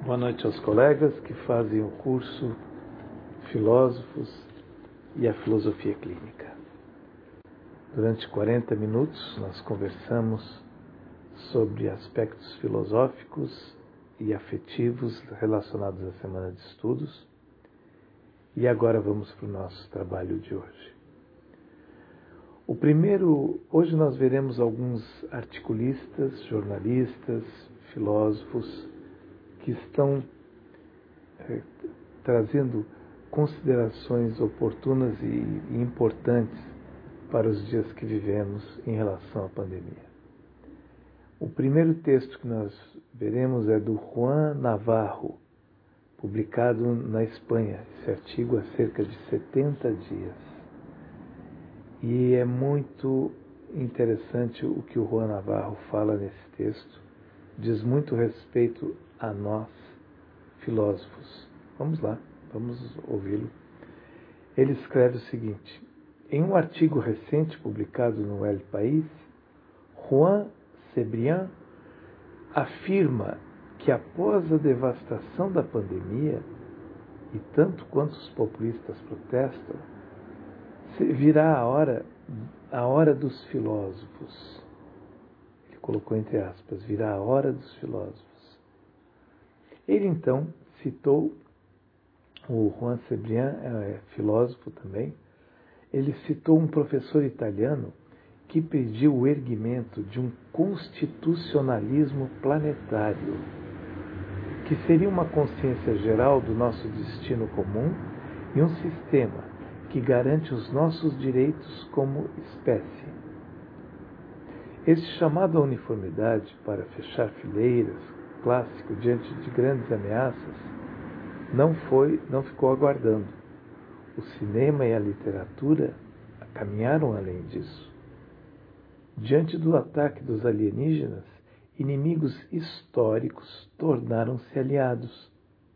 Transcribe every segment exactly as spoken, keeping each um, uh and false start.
Boa noite aos colegas que fazem o curso Filósofos e a Filosofia Clínica. Durante quarenta minutos nós conversamos sobre aspectos filosóficos e afetivos relacionados à semana de estudos. E agora vamos para o nosso trabalho de hoje. O primeiro, hoje nós veremos alguns articulistas, jornalistas, filósofos que estão eh, trazendo considerações oportunas e, e importantes para os dias que vivemos em relação à pandemia. O primeiro texto que nós veremos é do Juan Navarro, publicado na Espanha, esse artigo há cerca de setenta dias. E é muito interessante o que o Juan Navarro fala nesse texto, diz muito respeito a nós, filósofos. Vamos lá, vamos ouvi-lo. Ele escreve o seguinte: em um artigo recente publicado no El País, Juan Cebrián afirma que após a devastação da pandemia, e tanto quanto os populistas protestam, virá a hora, a hora dos filósofos. Ele colocou entre aspas, virá a hora dos filósofos. Ele então citou, o Juan Cebrián é filósofo também, ele citou um professor italiano que pediu o erguimento de um constitucionalismo planetário, que seria uma consciência geral do nosso destino comum e um sistema que garante os nossos direitos como espécie. Esse chamado à uniformidade para fechar fileiras, clássico diante de grandes ameaças, não foi, não ficou aguardando. O cinema e a literatura caminharam além disso. Diante do ataque dos alienígenas, inimigos históricos tornaram-se aliados.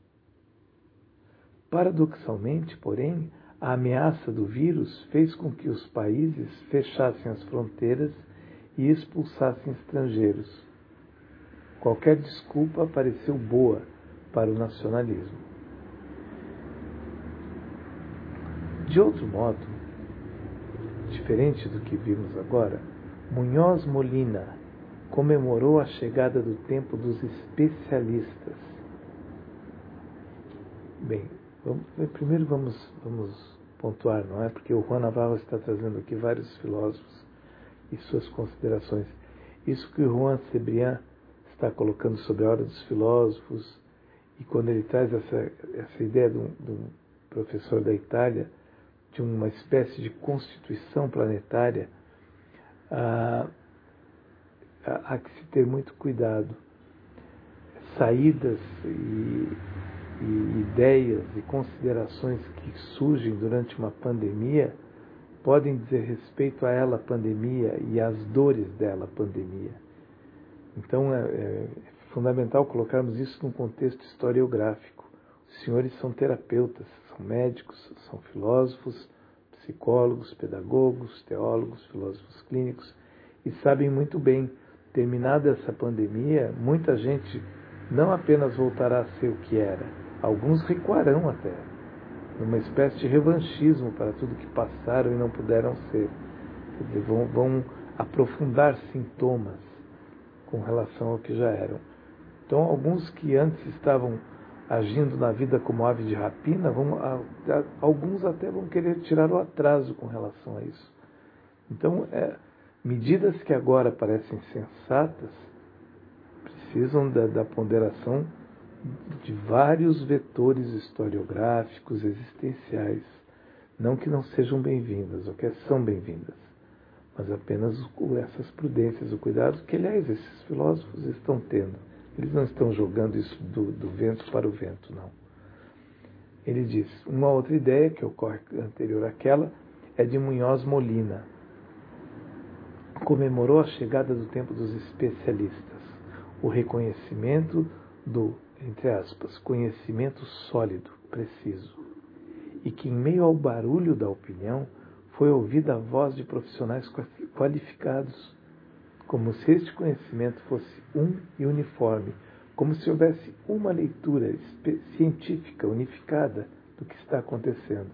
Paradoxalmente, porém, a ameaça do vírus fez com que os países fechassem as fronteiras e expulsassem estrangeiros. Qualquer desculpa pareceu boa para o nacionalismo. De outro modo, diferente do que vimos agora, Muñoz Molina comemorou a chegada do tempo dos especialistas. Bem, vamos, primeiro vamos, vamos pontuar, não é? Porque o Juan Navarro está trazendo aqui vários filósofos e suas considerações. Isso que o Juan Cebrián está colocando sobre a hora dos filósofos, e quando ele traz essa, essa ideia de um, de um professor da Itália, de uma espécie de constituição planetária, há, há que se ter muito cuidado. Saídas e, e ideias e considerações que surgem durante uma pandemia podem dizer respeito a ela, a pandemia, e às dores dela, a pandemia. Então é, é fundamental colocarmos isso num contexto historiográfico. Os senhores são terapeutas, são médicos, são filósofos, psicólogos, pedagogos, teólogos, filósofos clínicos, e sabem muito bem, terminada essa pandemia, muita gente não apenas voltará a ser o que era, alguns recuarão até, numa espécie de revanchismo para tudo que passaram e não puderam ser. Quer dizer, vão, vão aprofundar sintomas com relação ao que já eram. Então, alguns que antes estavam agindo na vida como ave de rapina, vão, a, a, alguns até vão querer tirar o atraso com relação a isso. Então, é, medidas que agora parecem sensatas precisam da, da ponderação de vários vetores historiográficos, existenciais, não que não sejam bem-vindas, ou que são bem-vindas, mas apenas essas prudências, o cuidado que, aliás, esses filósofos estão tendo. Eles não estão jogando isso do, do vento para o vento, não. Ele diz, uma outra ideia que ocorre anterior àquela é de Muñoz Molina. Comemorou a chegada do tempo dos especialistas, o reconhecimento do, entre aspas, conhecimento sólido, preciso, e que em meio ao barulho da opinião foi ouvida a voz de profissionais qualificados, como se este conhecimento fosse um e uniforme, como se houvesse uma leitura científica unificada do que está acontecendo.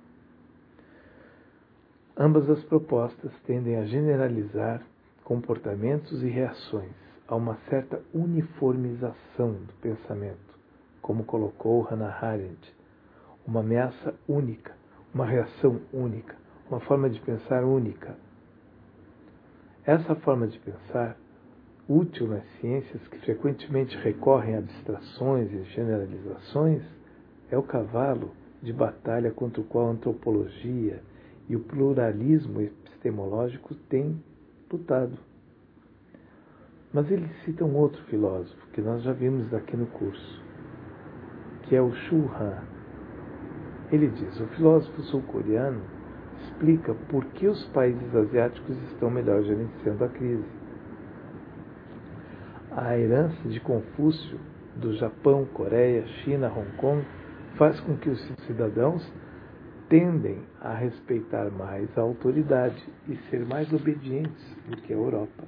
Ambas as propostas tendem a generalizar comportamentos e reações a uma certa uniformização do pensamento, como colocou Hannah Arendt, uma ameaça única, uma reação única, uma forma de pensar única. Essa forma de pensar, útil nas ciências que frequentemente recorrem a abstrações e generalizações, é o cavalo de batalha contra o qual a antropologia e o pluralismo epistemológico têm lutado. Mas ele cita um outro filósofo, que nós já vimos aqui no curso, que é o Shu Han. Ele diz, o filósofo sul-coreano explica por que os países asiáticos estão melhor gerenciando a crise. A herança de Confúcio do Japão, Coreia, China, Hong Kong faz com que os cidadãos tendem a respeitar mais a autoridade e ser mais obedientes do que a Europa.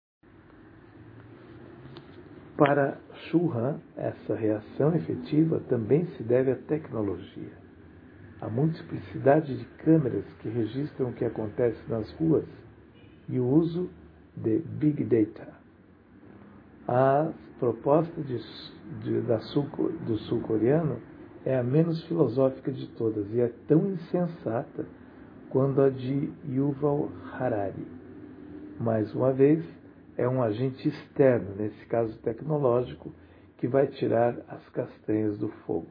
Para Shu Han, essa reação efetiva também se deve à tecnologia. A multiplicidade de câmeras que registram o que acontece nas ruas e o uso de Big Data. A proposta de, de, da sul, do sul-coreano é a menos filosófica de todas e é tão insensata quanto a de Yuval Harari. Mais uma vez, é um agente externo, nesse caso tecnológico, que vai tirar as castanhas do fogo.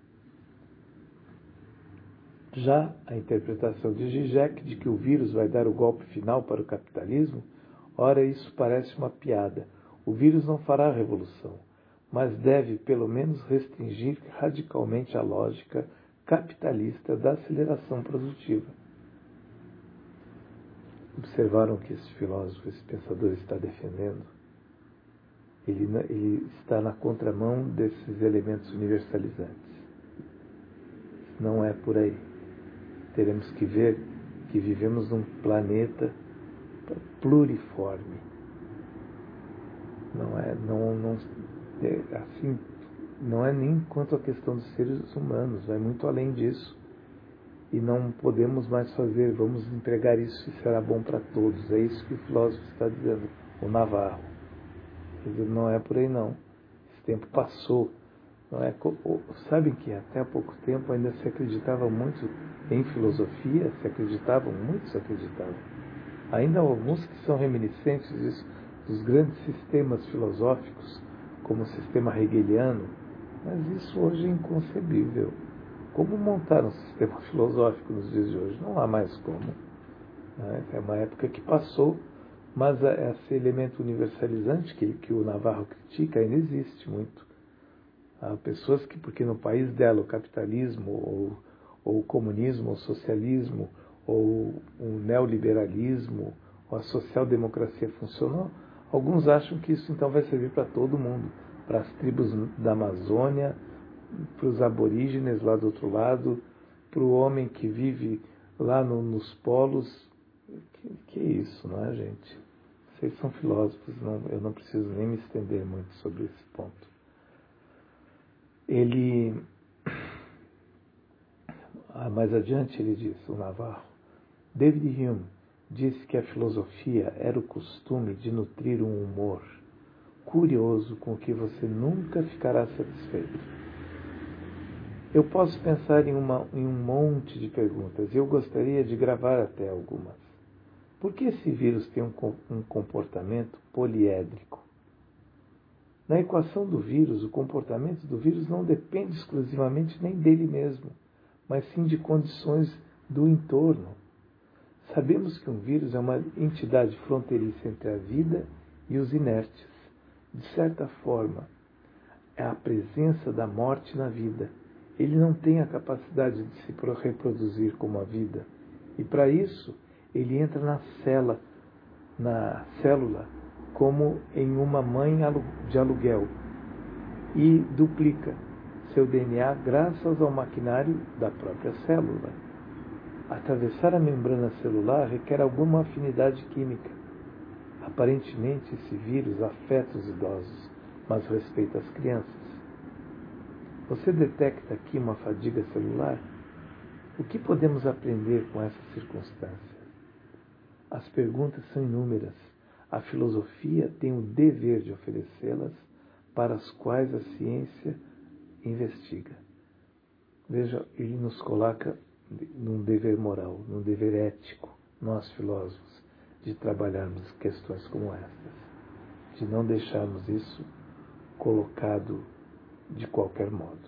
Já a interpretação de Zizek de que o vírus vai dar o golpe final para o capitalismo, ora, isso parece uma piada. O vírus não fará a revolução, mas deve, pelo menos, restringir radicalmente a lógica capitalista da aceleração produtiva. Observaram que esse filósofo, esse pensador está defendendo? Ele, ele está na contramão desses elementos universalizantes. Não é por aí. Teremos que ver que vivemos num planeta pluriforme. Não é, não, não, é, assim, não é nem quanto à questão dos seres humanos, vai muito além disso. E não podemos mais fazer, vamos empregar isso e será bom para todos. É isso que o filósofo está dizendo, o Navarro. Quer dizer, não é por aí não. Esse tempo passou. Não é, sabem que até há pouco tempo ainda se acreditava muito em filosofia, se acreditavam, muitos acreditavam. Ainda há alguns que são reminiscentes disso, dos grandes sistemas filosóficos, como o sistema hegeliano, mas isso hoje é inconcebível. Como montar um sistema filosófico nos dias de hoje? Não há mais como. É uma época que passou, mas esse elemento universalizante que, que o Navarro critica ainda existe muito. Há pessoas que, porque no país dela o capitalismo, ou, ou o comunismo, ou o socialismo, ou o neoliberalismo, ou a social-democracia funcionou, alguns acham que isso então vai servir para todo mundo, para as tribos da Amazônia, para os aborígenes lá do outro lado, para o homem que vive lá no, nos polos. Que, que é isso, não é, gente? Vocês são filósofos, não, eu não preciso nem me estender muito sobre esse ponto. Ele, mais adiante ele diz, o Navarro, David Hume disse que a filosofia era o costume de nutrir um humor curioso com o que você nunca ficará satisfeito. Eu posso pensar em, uma, em um monte de perguntas e eu gostaria de gravar até algumas. Por que esse vírus tem um, um comportamento poliédrico? Na equação do vírus, o comportamento do vírus não depende exclusivamente nem dele mesmo, mas sim de condições do entorno. Sabemos que um vírus é uma entidade fronteiriça entre a vida e os inertes. De certa forma, é a presença da morte na vida. Ele não tem a capacidade de se reproduzir como a vida. E para isso, ele entra na célula, na célula como em uma mãe de aluguel e duplica seu D N A graças ao maquinário da própria célula. Atravessar a membrana celular requer alguma afinidade química. Aparentemente, esse vírus afeta os idosos, mas respeita as crianças. Você detecta aqui uma fadiga celular? O que podemos aprender com essa circunstância? As perguntas são inúmeras. A filosofia tem o dever de oferecê-las, para as quais a ciência investiga. Veja, ele nos coloca num dever moral, num dever ético, nós filósofos, de trabalharmos questões como estas, de não deixarmos isso colocado de qualquer modo.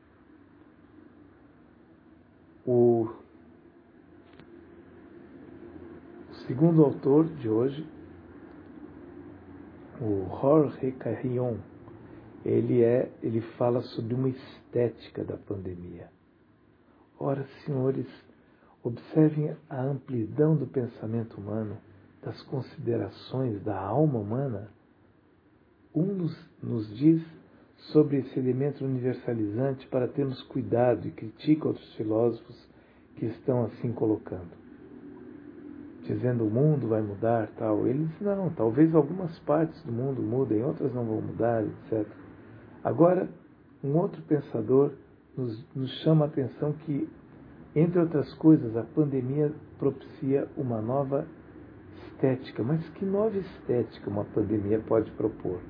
O segundo autor de hoje, o Jorge Carrion, ele, é, ele fala sobre uma estética da pandemia. Ora, senhores, observem a amplidão do pensamento humano, das considerações da alma humana. Um nos, nos diz sobre esse elemento universalizante para termos cuidado e critica outros filósofos que estão assim colocando, dizendo o mundo vai mudar, tal. Eles não, talvez algumas partes do mundo mudem, outras não vão mudar, etcétera. Agora, um outro pensador nos, nos chama a atenção que, entre outras coisas, a pandemia propicia uma nova estética. Mas que nova estética uma pandemia pode propor?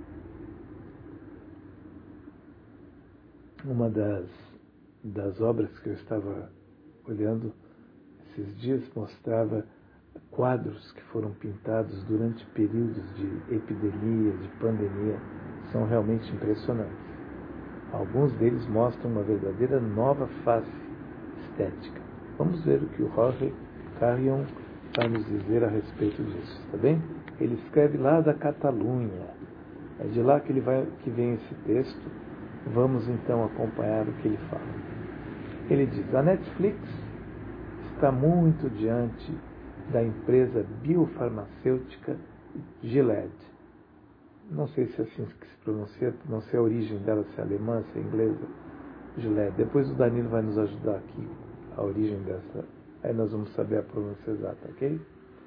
Uma das, das obras que eu estava olhando esses dias mostrava quadros que foram pintados durante períodos de epidemia, de pandemia. São realmente impressionantes. Alguns deles mostram uma verdadeira nova face estética. Vamos ver o que o Jorge Carrion vai nos dizer a respeito disso, tá bem? Ele escreve lá da Catalunha. É de lá que, ele vai, que vem esse texto. Vamos então acompanhar o que ele fala. Ele diz: a Netflix está muito diante da empresa biofarmacêutica Gilead. Não sei se é assim que se pronuncia, não sei a origem dela, se é alemã, se é inglesa. Gilead. Depois o Danilo vai nos ajudar aqui, a origem dessa. Aí nós vamos saber a pronúncia exata, ok?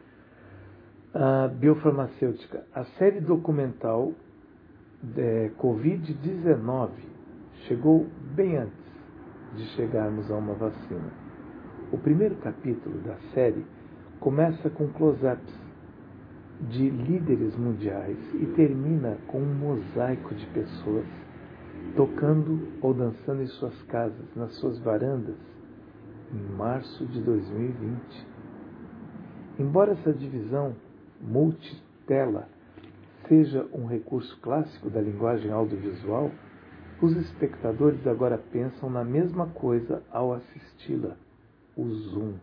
A biofarmacêutica. A série documental de covid dezenove chegou bem antes de chegarmos a uma vacina. O primeiro capítulo da série começa com close-ups de líderes mundiais e termina com um mosaico de pessoas tocando ou dançando em suas casas, nas suas varandas, em março de dois mil e vinte. Embora essa divisão multitela seja um recurso clássico da linguagem audiovisual, os espectadores agora pensam na mesma coisa ao assisti-la, o zoom.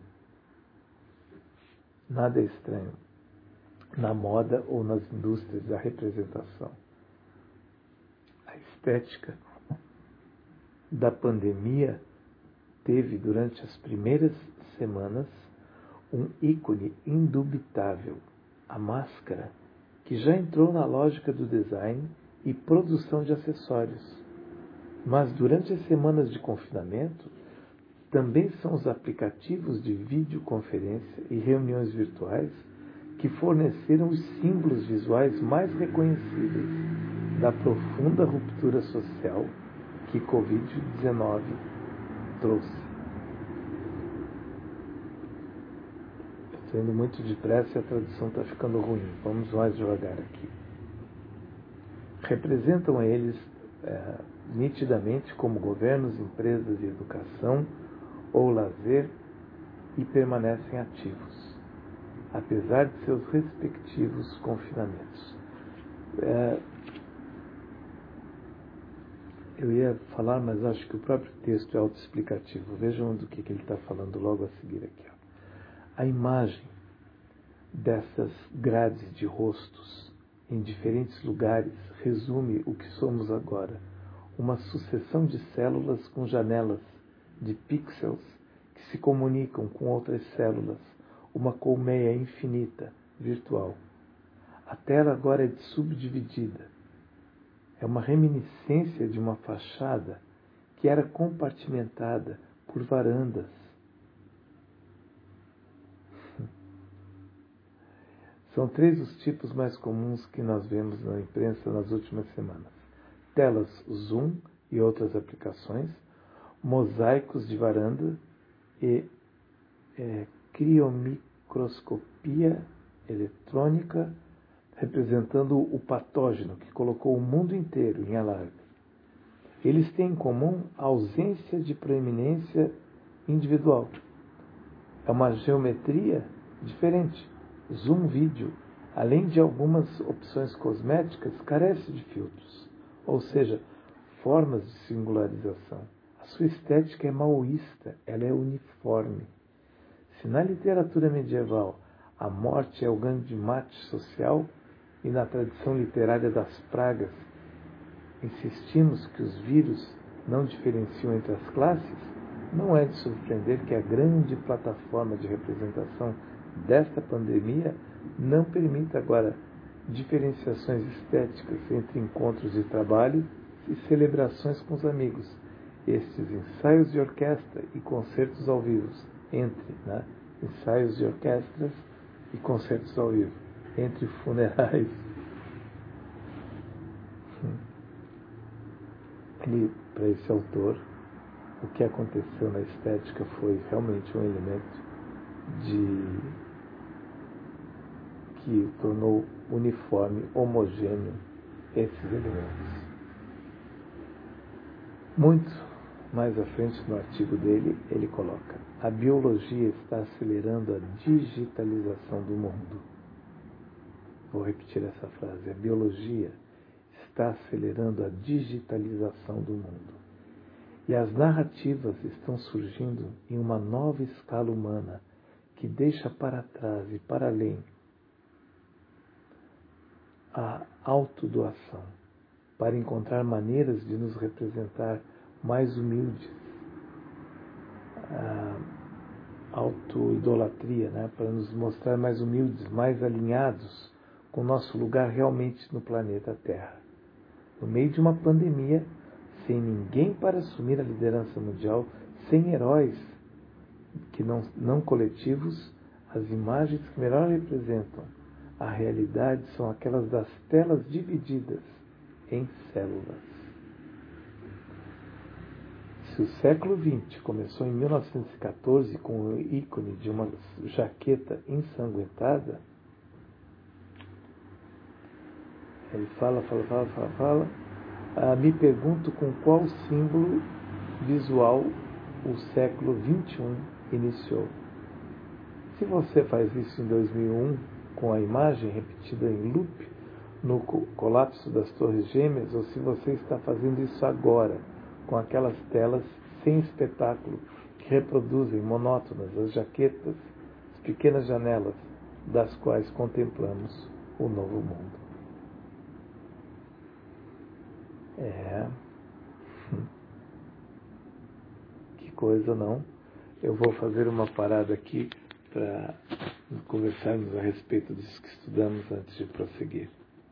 Nada é estranho na moda ou nas indústrias da representação. A estética da pandemia teve, durante as primeiras semanas, um ícone indubitável, a máscara, que já entrou na lógica do design e produção de acessórios. Mas durante as semanas de confinamento, também são os aplicativos de videoconferência e reuniões virtuais que forneceram os símbolos visuais mais reconhecíveis da profunda ruptura social que covid dezenove trouxe. Estou indo muito depressa e a tradução está ficando ruim. Vamos mais devagar aqui. Representam eles é, nitidamente como governos, empresas e educação ou lazer e permanecem ativos, apesar de seus respectivos confinamentos. É, eu ia falar, mas acho que o próprio texto é autoexplicativo. Vejam do que, que ele está falando logo a seguir aqui. Ó. A imagem dessas grades de rostos em diferentes lugares resume o que somos agora, uma sucessão de células com janelas de pixels que se comunicam com outras células, uma colmeia infinita, virtual. A tela agora é subdividida. É uma reminiscência de uma fachada que era compartimentada por varandas. São três os tipos mais comuns que nós vemos na imprensa nas últimas semanas. telas Zoom e outras aplicações, mosaicos de varanda e é, criomicroscopia eletrônica, representando o patógeno que colocou o mundo inteiro em alarme. Eles têm em comum a ausência de proeminência individual. É uma geometria diferente. Zoom vídeo, além de algumas opções cosméticas, carece de filtros, ou seja, formas de singularização. A sua estética é maoísta, ela é uniforme. Se na literatura medieval a morte é o grande mate social, e na tradição literária das pragas insistimos que os vírus não diferenciam entre as classes, não é de surpreender que a grande plataforma de representação desta pandemia não permita agora diferenciações estéticas entre encontros de trabalho e celebrações com os amigos. Estes ensaios de orquestra e concertos ao vivo, entre né, ensaios de orquestras e concertos ao vivo, entre funerais. Ele, para esse autor, o que aconteceu na estética foi realmente um elemento de que tornou uniforme, homogêneo esses elementos. Muito mais à frente no artigo dele, ele coloca: a biologia está acelerando a digitalização do mundo. Vou repetir essa frase. A biologia está acelerando a digitalização do mundo. E as narrativas estão surgindo em uma nova escala humana que deixa para trás e para além a autodoação, para encontrar maneiras de nos representar mais humildes, a autoidolatria, né? Para nos mostrar mais humildes, mais alinhados com o nosso lugar realmente no planeta Terra. No meio de uma pandemia, sem ninguém para assumir a liderança mundial, sem heróis que não, não coletivos, as imagens que melhor representam a realidade são aquelas das telas divididas em células. Se o século vinte começou em mil novecentos e catorze com o ícone de uma jaqueta ensanguentada, ele fala, fala, fala, fala, fala, ah, me pergunto com qual símbolo visual o século vinte e um iniciou. Se você faz isso em dois mil e um, com a imagem repetida em loop no colapso das Torres Gêmeas, ou se você está fazendo isso agora, com aquelas telas sem espetáculo que reproduzem monótonas as jaquetas, as pequenas janelas das quais contemplamos o novo mundo. É. Que coisa, não? Eu vou fazer uma parada aqui para conversarmos a respeito disso que estudamos antes de prosseguir.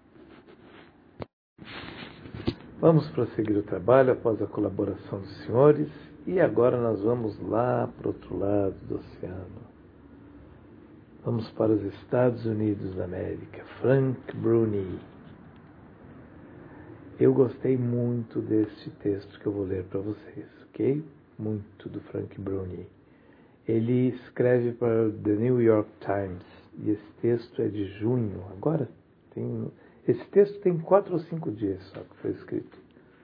Vamos prosseguir o trabalho após a colaboração dos senhores e agora nós vamos lá para o outro lado do oceano. Vamos para os Estados Unidos da América. Frank Bruni. Eu gostei muito deste texto que eu vou ler para vocês, ok? Muito do Frank Bruni. Ele escreve para The New York Times e esse texto é de junho. Agora, tem, esse texto tem quatro ou cinco dias só que foi escrito.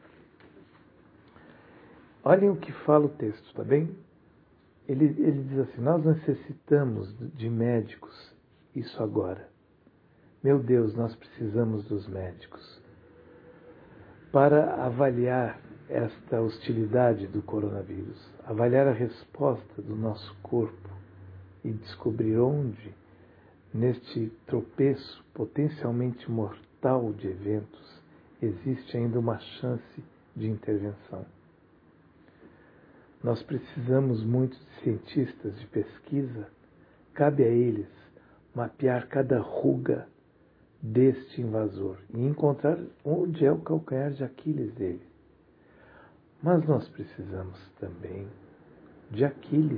Olhem o que fala o texto, tá bem? Ele, ele diz assim: nós necessitamos de médicos, isso agora. Meu Deus, nós precisamos dos médicos para avaliar esta hostilidade do coronavírus, avaliar a resposta do nosso corpo e descobrir onde, neste tropeço potencialmente mortal de eventos, existe ainda uma chance de intervenção. Nós precisamos muito de cientistas de pesquisa. Cabe a eles mapear cada ruga deste invasor e encontrar onde é o calcanhar de Aquiles dele. Mas nós precisamos também de Aquiles.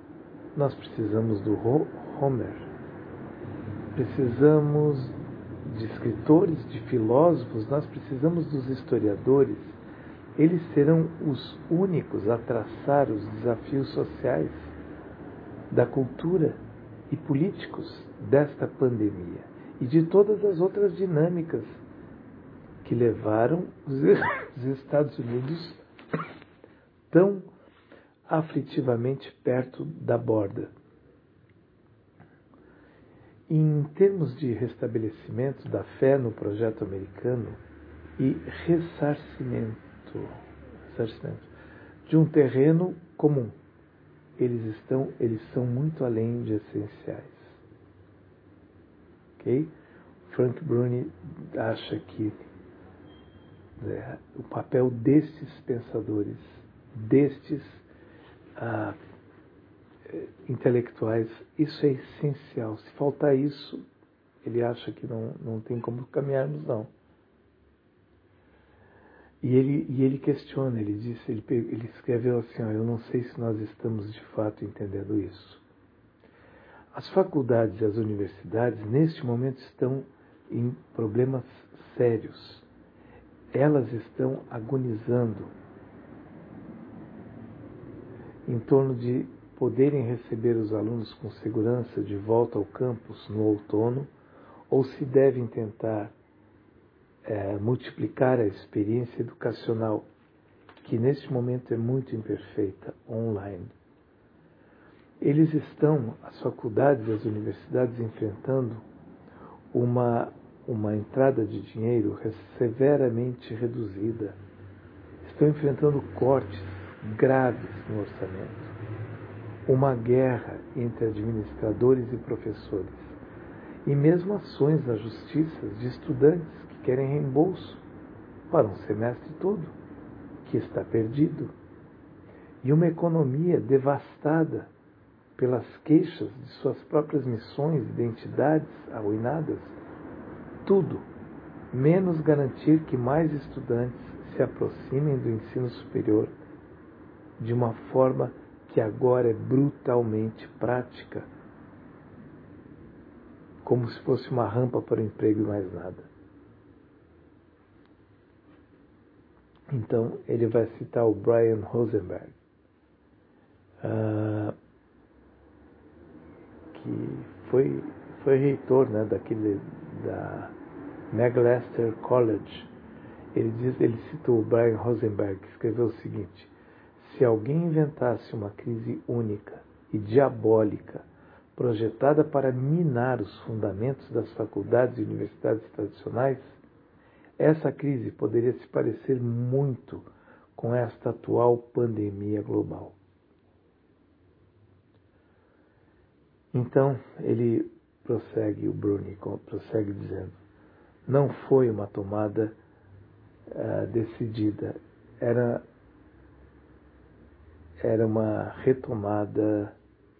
Nós precisamos do Homer. Precisamos de escritores, de filósofos, nós precisamos dos historiadores. Eles serão os únicos a traçar os desafios sociais, da cultura e políticos desta pandemia e de todas as outras dinâmicas que levaram os Estados Unidos tão aflitivamente perto da borda. Em termos de restabelecimento da fé no projeto americano e ressarcimento, ressarcimento de um terreno comum, eles estão, eles são muito além de essenciais. Ok? Frank Bruni acha que né, o papel destes pensadores, destes ah, intelectuais, isso é essencial. Se faltar isso, ele acha que não, não tem como caminharmos, não. E ele, e ele questiona, ele disse, ele, ele escreveu assim, ó, eu não sei se nós estamos de fato entendendo isso. As faculdades e as universidades, neste momento, estão em problemas sérios. Elas estão agonizando em torno de poderem receber os alunos com segurança de volta ao campus no outono, ou se devem tentar é, multiplicar a experiência educacional, que neste momento é muito imperfeita, online. Eles estão, as faculdades e as universidades, enfrentando uma, uma entrada de dinheiro severamente reduzida. Estão enfrentando cortes graves no orçamento. Uma guerra entre administradores e professores. E mesmo ações na justiça de estudantes que querem reembolso para um semestre todo, que está perdido. E uma economia devastada pelas queixas de suas próprias missões, identidades arruinadas. Tudo, menos garantir que mais estudantes se aproximem do ensino superior de uma forma que agora é brutalmente prática, como se fosse uma rampa para o emprego e mais nada. Então, ele vai citar o Brian Rosenberg, uh, que foi, foi reitor, né, daquele, da McMaster College. Ele, diz, ele citou o Brian Rosenberg, que escreveu o seguinte: se alguém inventasse uma crise única e diabólica, projetada para minar os fundamentos das faculdades e universidades tradicionais, essa crise poderia se parecer muito com esta atual pandemia global. Então, ele prossegue, o Bruni prossegue dizendo, não foi uma tomada uh, decidida, era, era uma retomada,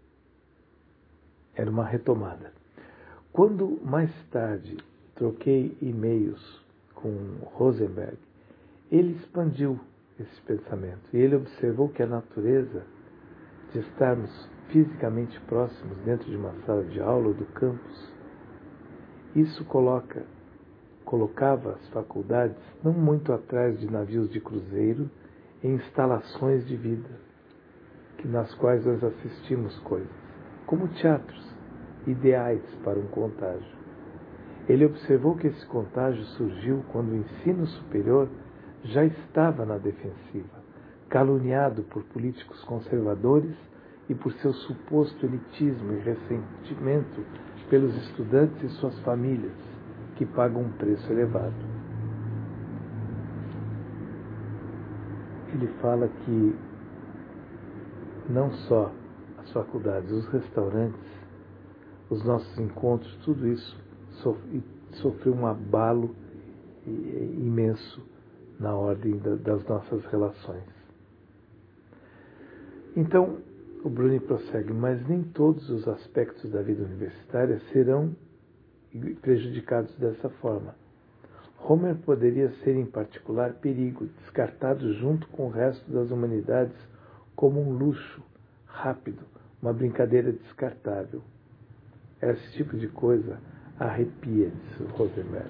era uma retomada. Quando mais tarde troquei e-mails com Rosenberg, ele expandiu esse pensamento e ele observou que a natureza de estarmos fisicamente próximos dentro de uma sala de aula ou do campus, isso coloca, colocava as faculdades não muito atrás de navios de cruzeiro em instalações de vida, que nas quais nós assistimos coisas, como teatros, ideais para um contágio. Ele observou que esse contágio surgiu quando o ensino superior já estava na defensiva, caluniado por políticos conservadores e por seu suposto elitismo e ressentimento pelos estudantes e suas famílias, que pagam um preço elevado. Ele fala que não só as faculdades, os restaurantes, os nossos encontros, tudo isso sofreu um abalo imenso na ordem das nossas relações. Então, o Bruni prossegue, mas nem todos os aspectos da vida universitária serão prejudicados dessa forma. Homer poderia ser, em particular, perigo, descartado junto com o resto das humanidades como um luxo rápido, uma brincadeira descartável. Esse tipo de coisa arrepia, disse Rosenberg.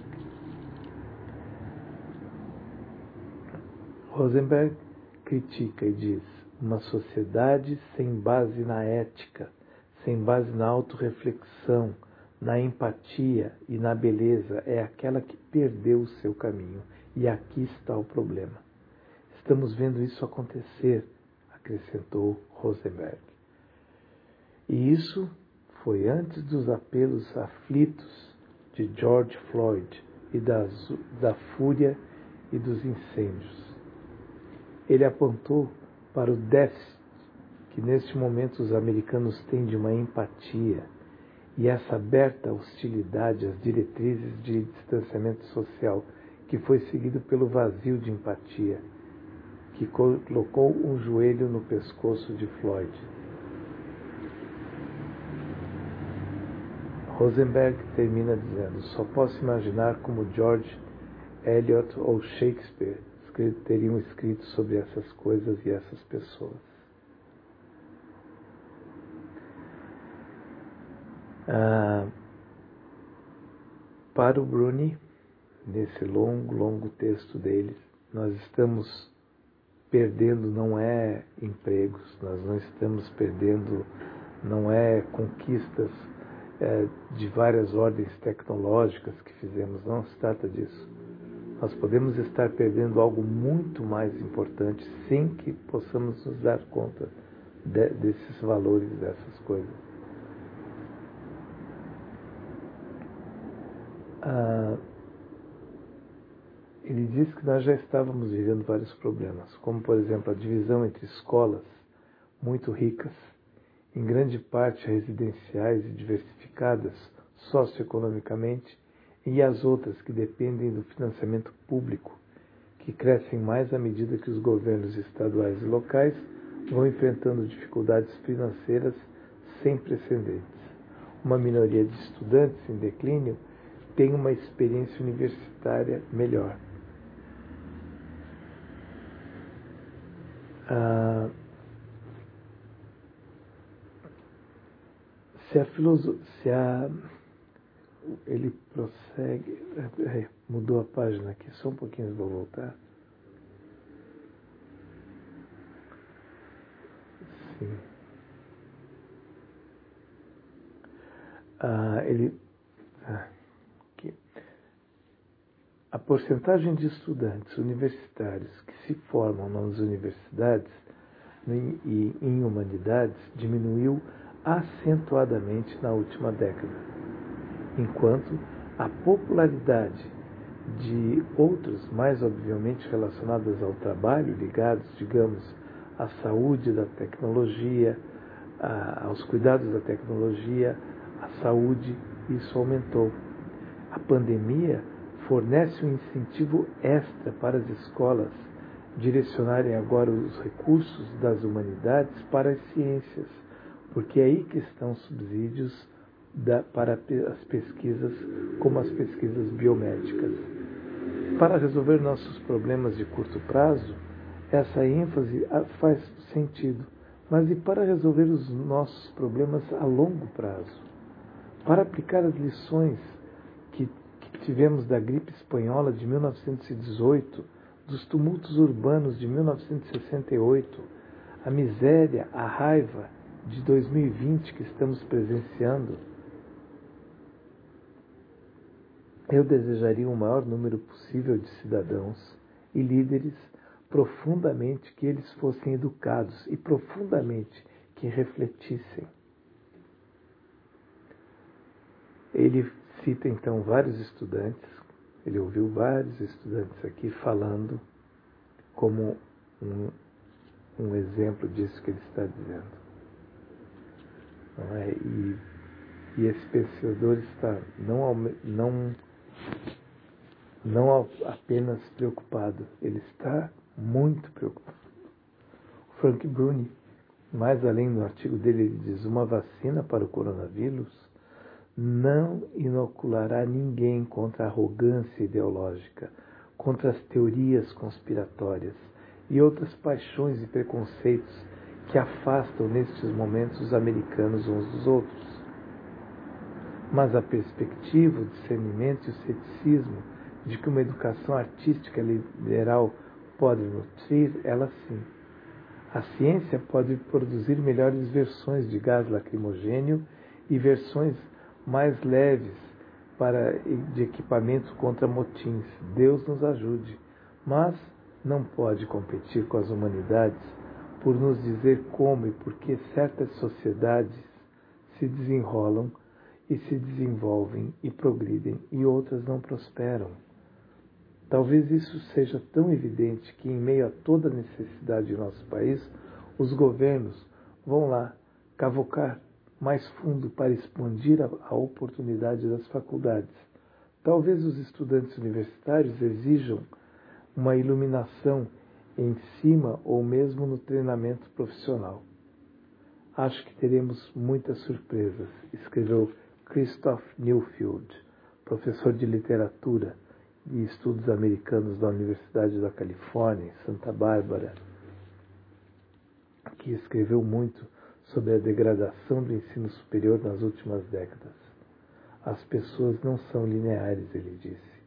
Rosenberg critica e diz: uma sociedade sem base na ética, sem base na autorreflexão, na empatia e na beleza, é aquela que perdeu o seu caminho. E aqui está o problema. Estamos vendo isso acontecer, acrescentou Rosenberg. E isso foi antes dos apelos aflitos de George Floyd e das, da fúria e dos incêndios. Ele apontou para o déficit que neste momento os americanos têm de uma empatia e essa aberta hostilidade às diretrizes de distanciamento social que foi seguido pelo vazio de empatia, que colocou um joelho no pescoço de Floyd. Rosenberg termina dizendo: só posso imaginar como George Eliot ou Shakespeare teriam escrito sobre essas coisas e essas pessoas. Ah, para o Bruni, nesse longo, longo texto deles, nós estamos perdendo não é empregos, nós não estamos perdendo não é conquistas é, de várias ordens tecnológicas que fizemos, não se trata disso. Nós podemos estar perdendo algo muito mais importante sem que possamos nos dar conta de, desses valores, dessas coisas. Ah, ele diz que nós já estávamos vivendo vários problemas, como, por exemplo, a divisão entre escolas muito ricas, em grande parte residenciais e diversificadas socioeconomicamente, e as outras que dependem do financiamento público, que crescem mais à medida que os governos estaduais e locais vão enfrentando dificuldades financeiras sem precedentes. Uma minoria de estudantes em declínio tem uma experiência universitária melhor. Ah, se a filosofia... Ele prossegue... É, mudou a página aqui, só um pouquinho, vou voltar. Sim. Ah, ele... Ah, aqui. A porcentagem de estudantes universitários que se formam nas universidades e em humanidades diminuiu acentuadamente na última década, enquanto a popularidade de outros, mais obviamente relacionadas ao trabalho, ligados, digamos, à saúde da tecnologia, a, aos cuidados da tecnologia, à saúde, isso aumentou. A pandemia fornece um incentivo extra para as escolas direcionarem agora os recursos das humanidades para as ciências, porque é aí que estão subsídios da, para as pesquisas, como as pesquisas biomédicas. Para resolver nossos problemas de curto prazo, essa ênfase faz sentido, mas e para resolver os nossos problemas a longo prazo? Para aplicar as lições que, que tivemos da gripe espanhola de mil novecentos e dezoito, dos tumultos urbanos de mil novecentos e sessenta e oito, a miséria, a raiva de dois mil e vinte que estamos presenciando, eu desejaria o maior número possível de cidadãos e líderes profundamente que eles fossem educados e profundamente que refletissem. Ele cita então vários estudantes, ele ouviu vários estudantes aqui falando como um, um exemplo disso que ele está dizendo. Não é? E, e esse pesquisador está não, não, não apenas preocupado, ele está muito preocupado. O Frank Bruni, mais além no artigo dele, ele diz: uma vacina para o coronavírus não inoculará ninguém contra a arrogância ideológica, contra as teorias conspiratórias e outras paixões e preconceitos que afastam nestes momentos os americanos uns dos outros. Mas a perspectiva, o discernimento e o ceticismo de que uma educação artística liberal pode nutrir, ela sim. A ciência pode produzir melhores versões de gás lacrimogêneo e versões mais leves para, de equipamento contra motins. Deus nos ajude. Mas não pode competir com as humanidades por nos dizer como e por que certas sociedades se desenrolam e se desenvolvem e progridem e outras não prosperam. Talvez isso seja tão evidente que, em meio a toda a necessidade de nosso país, os governos vão lá cavocar mais fundo para expandir a, a oportunidade das faculdades. Talvez os estudantes universitários exijam uma iluminação em cima ou mesmo no treinamento profissional. Acho que teremos muitas surpresas, escreveu Christoph Newfield, professor de literatura e estudos americanos da Universidade da Califórnia, em Santa Bárbara, que escreveu muito sobre a degradação do ensino superior nas últimas décadas. As pessoas não são lineares, ele disse.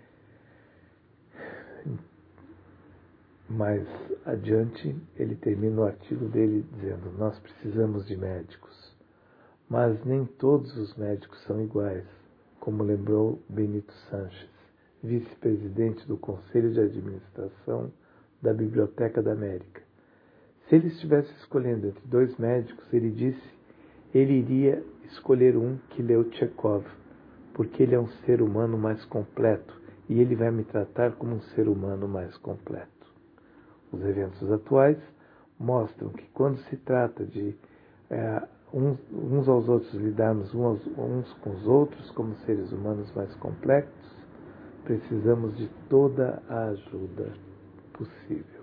Mais adiante, ele termina o artigo dele dizendo: nós precisamos de médicos, mas nem todos os médicos são iguais, como lembrou Benito Sanches, vice-presidente do Conselho de Administração da Biblioteca da América. Se ele estivesse escolhendo entre dois médicos, ele disse, ele iria escolher um que leu Chekhov, porque ele é um ser humano mais completo e ele vai me tratar como um ser humano mais completo. Os eventos atuais mostram que quando se trata de é, uns, uns aos outros lidarmos uns, aos, uns com os outros como seres humanos mais complexos, precisamos de toda a ajuda possível.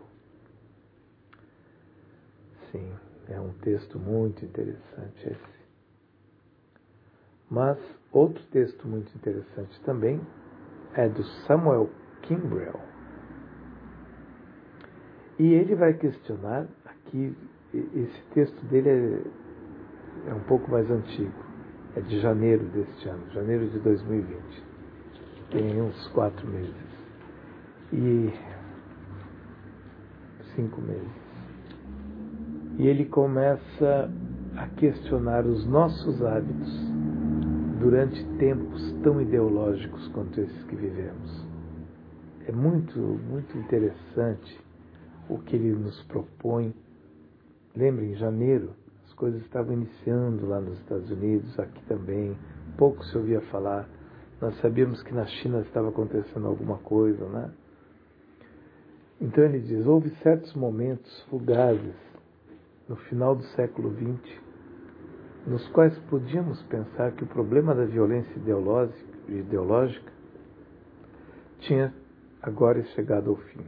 Sim, é um texto muito interessante esse. Mas outro texto muito interessante também é do Samuel Kimbrell. E ele vai questionar, aqui, esse texto dele é, é um pouco mais antigo, é de janeiro deste ano, janeiro de dois mil e vinte. Tem uns quatro meses. E cinco meses. E ele começa a questionar os nossos hábitos durante tempos tão ideológicos quanto esses que vivemos. É muito, muito interessante o que ele nos propõe. Lembrem, em janeiro, as coisas estavam iniciando lá nos Estados Unidos, aqui também, pouco se ouvia falar. Nós sabíamos que na China estava acontecendo alguma coisa, né? Então ele diz, houve certos momentos fugazes no final do século vinte, nos quais podíamos pensar que o problema da violência ideológica tinha agora chegado ao fim.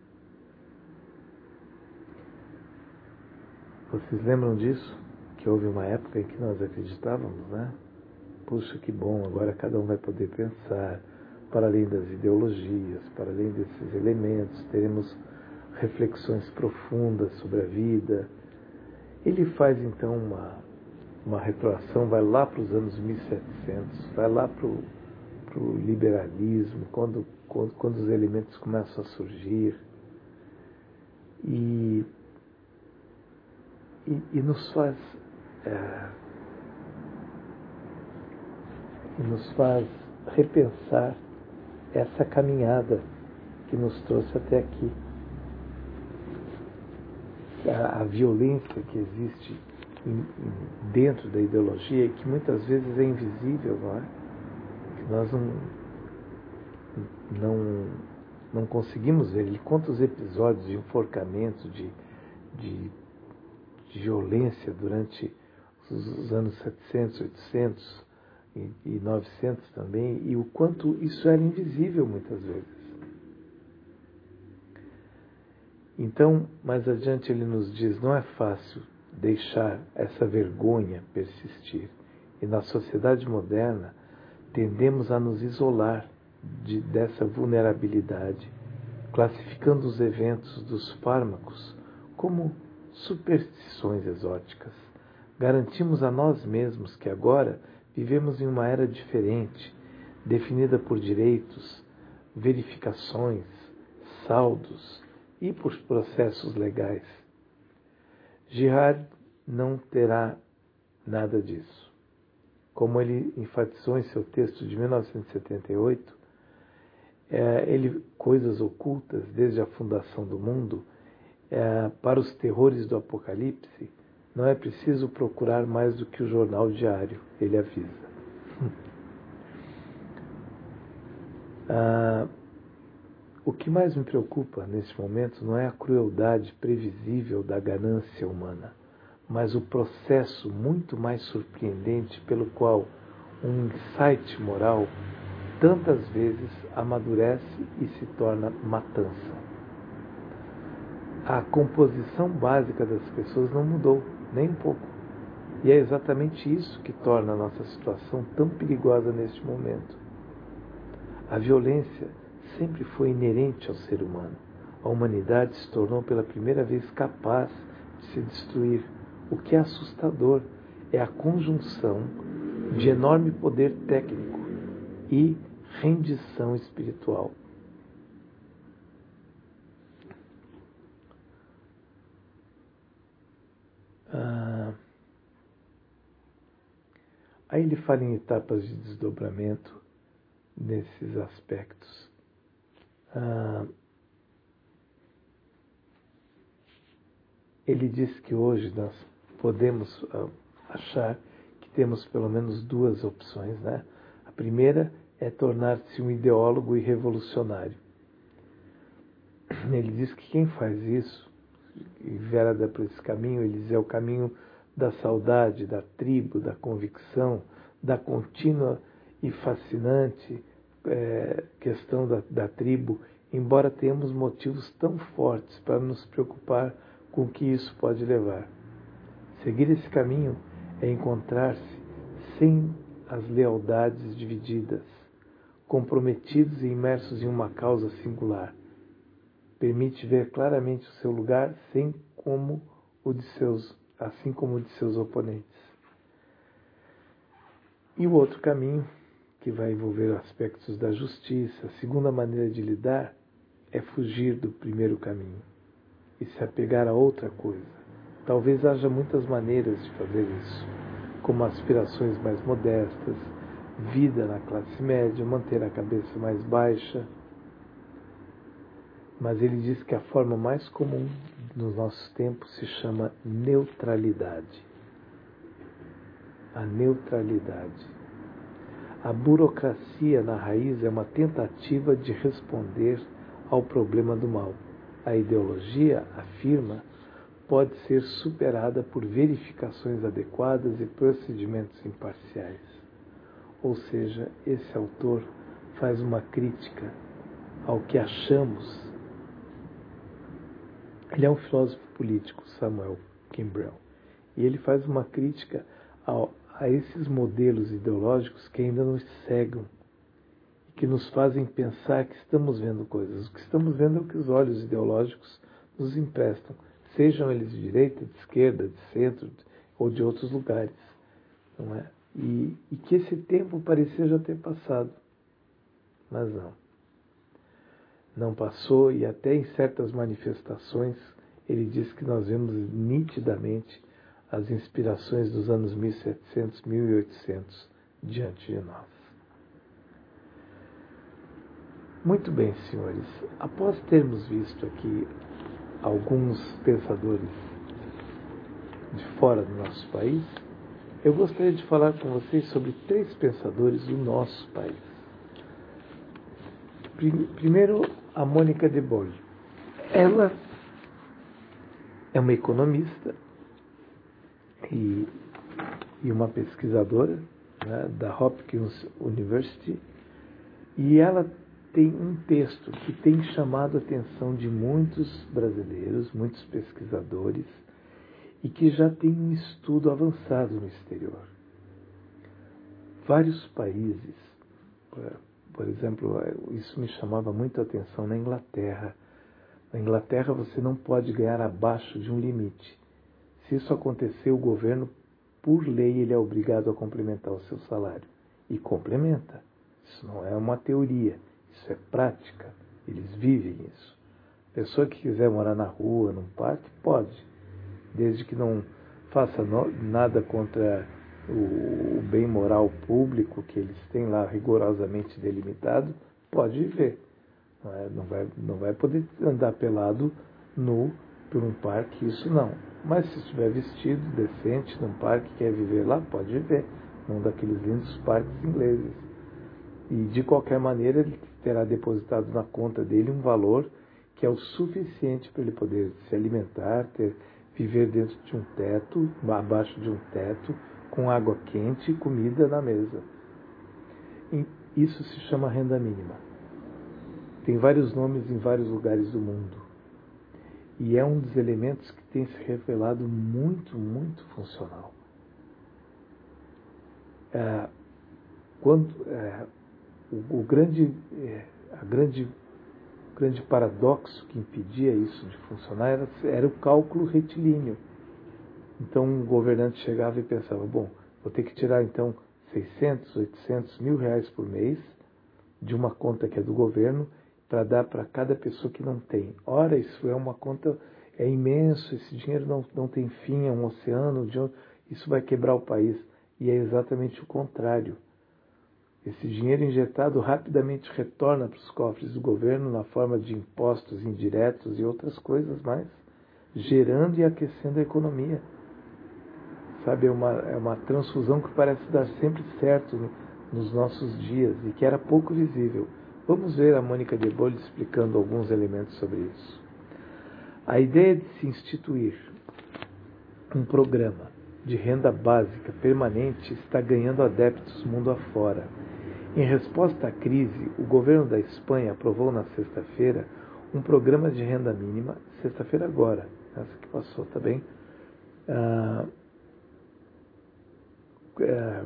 Vocês lembram disso? Que houve uma época em que nós acreditávamos, né? Puxa, que bom, agora cada um vai poder pensar para além das ideologias, para além desses elementos, teremos reflexões profundas sobre a vida. Ele faz então uma, uma retroação, vai lá para os anos mil e setecentos, vai lá para o liberalismo, quando, quando, quando os elementos começam a surgir, e, e, e nos faz é, e nos faz repensar essa caminhada que nos trouxe até aqui. A, a violência que existe em, em, dentro da ideologia e que muitas vezes é invisível, não é? Que nós não, não, não conseguimos ver. Ele conta os episódios de enforcamento, de, de, de violência durante os, os anos setecentos, oitocentos e, e novecentos também, e o quanto isso era invisível muitas vezes. Então, mais adiante ele nos diz, não é fácil deixar essa vergonha persistir. E na sociedade moderna, tendemos a nos isolar de, dessa vulnerabilidade, classificando os eventos dos fármacos como superstições exóticas. Garantimos a nós mesmos que agora Vivemos em uma era diferente, definida por direitos, verificações, saldos e por processos legais. Girard não terá nada disso. Como ele enfatizou em seu texto de mil novecentos e setenta e oito, é, ele, Coisas Ocultas desde a fundação do mundo, é, para os terrores do Apocalipse, não é preciso procurar mais do que o jornal diário, ele avisa. ah, o que mais me preocupa neste momento não é a crueldade previsível da ganância humana, mas o processo muito mais surpreendente pelo qual um insight moral tantas vezes amadurece e se torna matança. A composição básica das pessoas não mudou, nem um pouco. E é exatamente isso que torna a nossa situação tão perigosa neste momento. A violência sempre foi inerente ao ser humano. A humanidade se tornou pela primeira vez capaz de se destruir. O que é assustador é a conjunção de enorme poder técnico e rendição espiritual. Ah, aí ele fala em etapas de desdobramento nesses aspectos. Ah, ele diz que hoje nós podemos ah, achar que temos pelo menos duas opções, né? A primeira é tornar-se um ideólogo e revolucionário. Ele diz que quem faz isso, e vereda por esse caminho, ele diz é o caminho da saudade, da tribo, da convicção, da contínua e fascinante é, questão da, da tribo, embora tenhamos motivos tão fortes para nos preocupar com o que isso pode levar. Seguir esse caminho é encontrar-se sem as lealdades divididas, comprometidos e imersos em uma causa singular. Permite ver claramente o seu lugar, sem como o de seus, assim como o de seus oponentes. E o outro caminho, que vai envolver aspectos da justiça, a segunda maneira de lidar, é fugir do primeiro caminho e se apegar a outra coisa. Talvez haja muitas maneiras de fazer isso, como aspirações mais modestas, vida na classe média, manter a cabeça mais baixa. Mas ele diz que a forma mais comum nos nossos tempos se chama neutralidade. A neutralidade. A burocracia na raiz é uma tentativa de responder ao problema do mal. A ideologia, afirma, pode ser superada por verificações adequadas e procedimentos imparciais. Ou seja, esse autor faz uma crítica ao que achamos. Ele é um filósofo político, Samuel Campbell, e ele faz uma crítica ao, a esses modelos ideológicos que ainda nos cegam e que nos fazem pensar que estamos vendo coisas. O que estamos vendo é o que os olhos ideológicos nos emprestam, sejam eles de direita, de esquerda, de centro ou de outros lugares, não é? E, e que esse tempo parecia já ter passado, mas não. Não passou, e até em certas manifestações ele diz que nós vemos nitidamente as inspirações dos anos mil e setecentos, mil e oitocentos diante de nós. Muito bem, senhores. Após termos visto aqui alguns pensadores de fora do nosso país, eu gostaria de falar com vocês sobre três pensadores do nosso país. Primeiro, a Mônica de Bolle. Ela é uma economista e, e uma pesquisadora, né, da Hopkins University, e ela tem um texto que tem chamado a atenção de muitos brasileiros, muitos pesquisadores, e que já tem um estudo avançado no exterior. Vários países, por exemplo, isso me chamava muito a atenção na Inglaterra. Na Inglaterra você não pode ganhar abaixo de um limite. Se isso acontecer, o governo por lei, ele é obrigado a complementar o seu salário. E complementa. Isso não é uma teoria, isso é prática. Eles vivem isso. Pessoa que quiser morar na rua, num parque, pode. Desde que não faça no, nada contra o, o bem moral público que eles têm lá rigorosamente delimitado, pode viver. Não, é, não, vai, não vai poder andar pelado nu por um parque, isso não. Mas se estiver vestido, decente, num parque, quer viver lá, pode viver. Num daqueles lindos parques ingleses. E de qualquer maneira ele terá depositado na conta dele um valor que é o suficiente para ele poder se alimentar, ter, viver dentro de um teto, abaixo de um teto, com água quente e comida na mesa. E isso se chama renda mínima. Tem vários nomes em vários lugares do mundo. E é um dos elementos que tem se revelado muito, muito funcional. É, quando, é, o, o grande, é, a grande, o grande paradoxo que impedia isso de funcionar era, era o cálculo retilíneo. Então o governante chegava e pensava, bom, vou ter que tirar então seiscentos, oitocentos mil reais por mês de uma conta que é do governo para dar para cada pessoa que não tem. Ora, isso é uma conta, é imenso, esse dinheiro não, não tem fim, é um oceano, de onde, isso vai quebrar o país. E é exatamente o contrário. Esse dinheiro injetado rapidamente retorna para os cofres do governo na forma de impostos indiretos e outras coisas mais, gerando e aquecendo a economia. Sabe, é uma, é uma transfusão que parece dar sempre certo no, nos nossos dias e que era pouco visível. Vamos ver a Mônica de Bolle explicando alguns elementos sobre isso. A ideia de se instituir um programa de renda básica permanente está ganhando adeptos mundo afora. Em resposta à crise, o governo da Espanha aprovou na sexta-feira um programa de renda mínima, sexta-feira agora, essa que passou também, ah, é,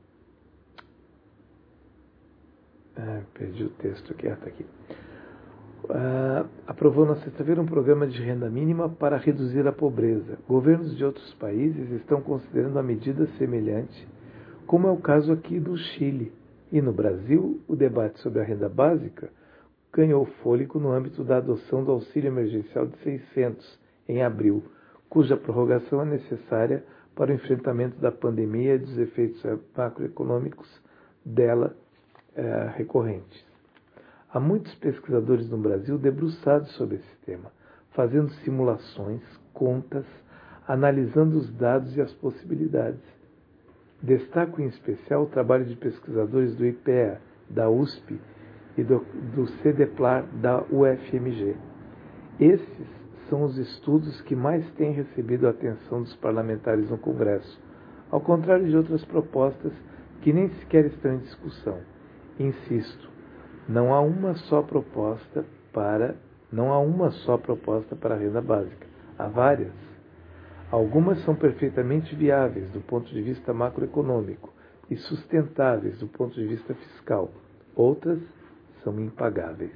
é, perdi o texto aqui, ah, tá aqui. Uh, aprovou na sexta-feira um programa de renda mínima para reduzir a pobreza. Governos de outros países estão considerando a medida semelhante, como é o caso aqui do Chile. E no Brasil, o debate sobre a renda básica ganhou fôlego no âmbito da adoção do auxílio emergencial de seiscentos em abril, cuja prorrogação é necessária para o enfrentamento da pandemia e dos efeitos macroeconômicos dela uh, recorrentes. Há muitos pesquisadores no Brasil debruçados sobre esse tema, fazendo simulações, contas, analisando os dados e as possibilidades. Destaco em especial o trabalho de pesquisadores do I P E A, da U S P e do, do CEDEPLAR da U F M G. Esses são os estudos que mais têm recebido a atenção dos parlamentares no Congresso, ao contrário de outras propostas que nem sequer estão em discussão. Insisto, Não há uma só proposta para, não há uma só proposta para a renda básica. Há várias. Algumas são perfeitamente viáveis do ponto de vista macroeconômico e sustentáveis do ponto de vista fiscal. Outras são impagáveis.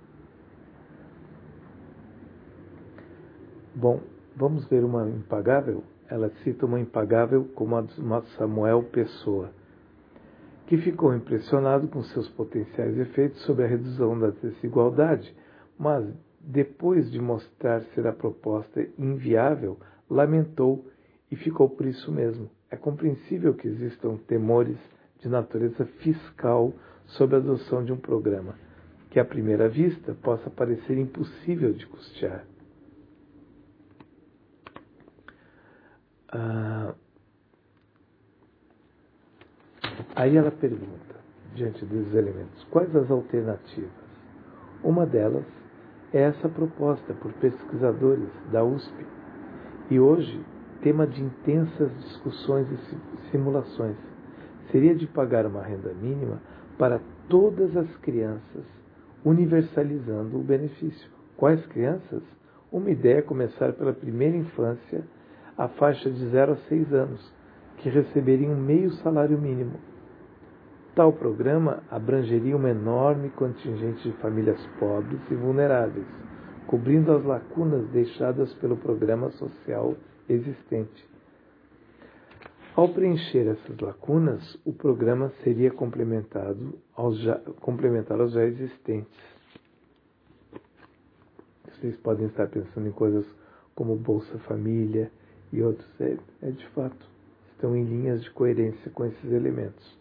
Bom, vamos ver uma impagável? Ela cita uma impagável como a de Samuel Pessoa, que ficou impressionado com seus potenciais efeitos sobre a redução da desigualdade, mas, depois de mostrar ser a proposta inviável, lamentou e ficou por isso mesmo. É compreensível que existam temores de natureza fiscal sobre a adoção de um programa, que à primeira vista possa parecer impossível de custear. Ah, Aí ela pergunta, diante dos elementos, quais as alternativas? Uma delas é essa proposta por pesquisadores da U S P e hoje tema de intensas discussões e simulações. Seria de pagar uma renda mínima para todas as crianças, universalizando o benefício. Quais crianças? Uma ideia é começar pela primeira infância, a faixa de zero a seis anos, que receberiam meio salário mínimo. Tal programa abrangeria uma enorme contingente de famílias pobres e vulneráveis, cobrindo as lacunas deixadas pelo programa social existente. Ao preencher essas lacunas, o programa seria complementado aos já, complementar aos já existentes. Vocês podem estar pensando em coisas como Bolsa Família e outros. É, é de fato, estão em linhas de coerência com esses elementos.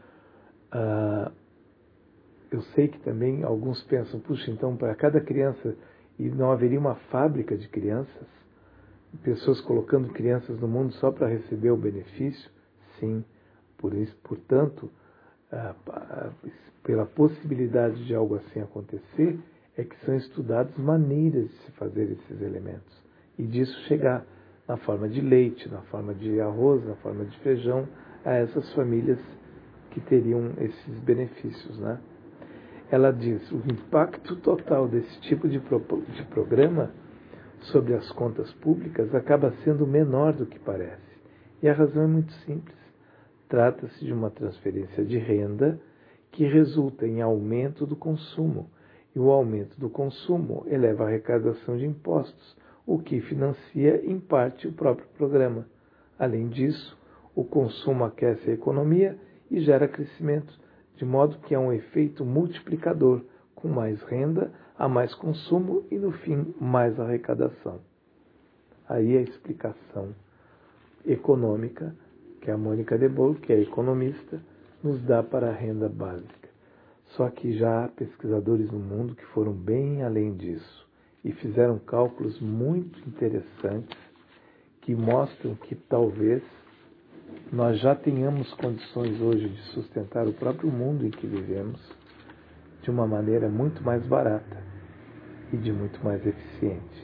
Ah, eu sei que também alguns pensam, puxa, então para cada criança, e não haveria uma fábrica de crianças? Pessoas colocando crianças no mundo só para receber o benefício? Sim, por isso, portanto, ah, ah, pela possibilidade de algo assim acontecer, é que são estudadas maneiras de se fazer esses elementos e disso chegar na forma de leite, na forma de arroz, na forma de feijão, a essas famílias que teriam esses benefícios, né? Ela diz, o impacto total desse tipo de, pro, de programa sobre as contas públicas acaba sendo menor do que parece. E a razão é muito simples. Trata-se de uma transferência de renda que resulta em aumento do consumo. E o aumento do consumo eleva a arrecadação de impostos, o que financia, em parte, o próprio programa. Além disso, o consumo aquece a economia e gera crescimento, de modo que há um efeito multiplicador. Com mais renda, há mais consumo e, no fim, mais arrecadação. Aí a explicação econômica que a Mônica de Boll, que é economista, nos dá para a renda básica. Só que já há pesquisadores no mundo que foram bem além disso e fizeram cálculos muito interessantes que mostram que talvez nós já tenhamos condições hoje de sustentar o próprio mundo em que vivemos de uma maneira muito mais barata e de muito mais eficiente.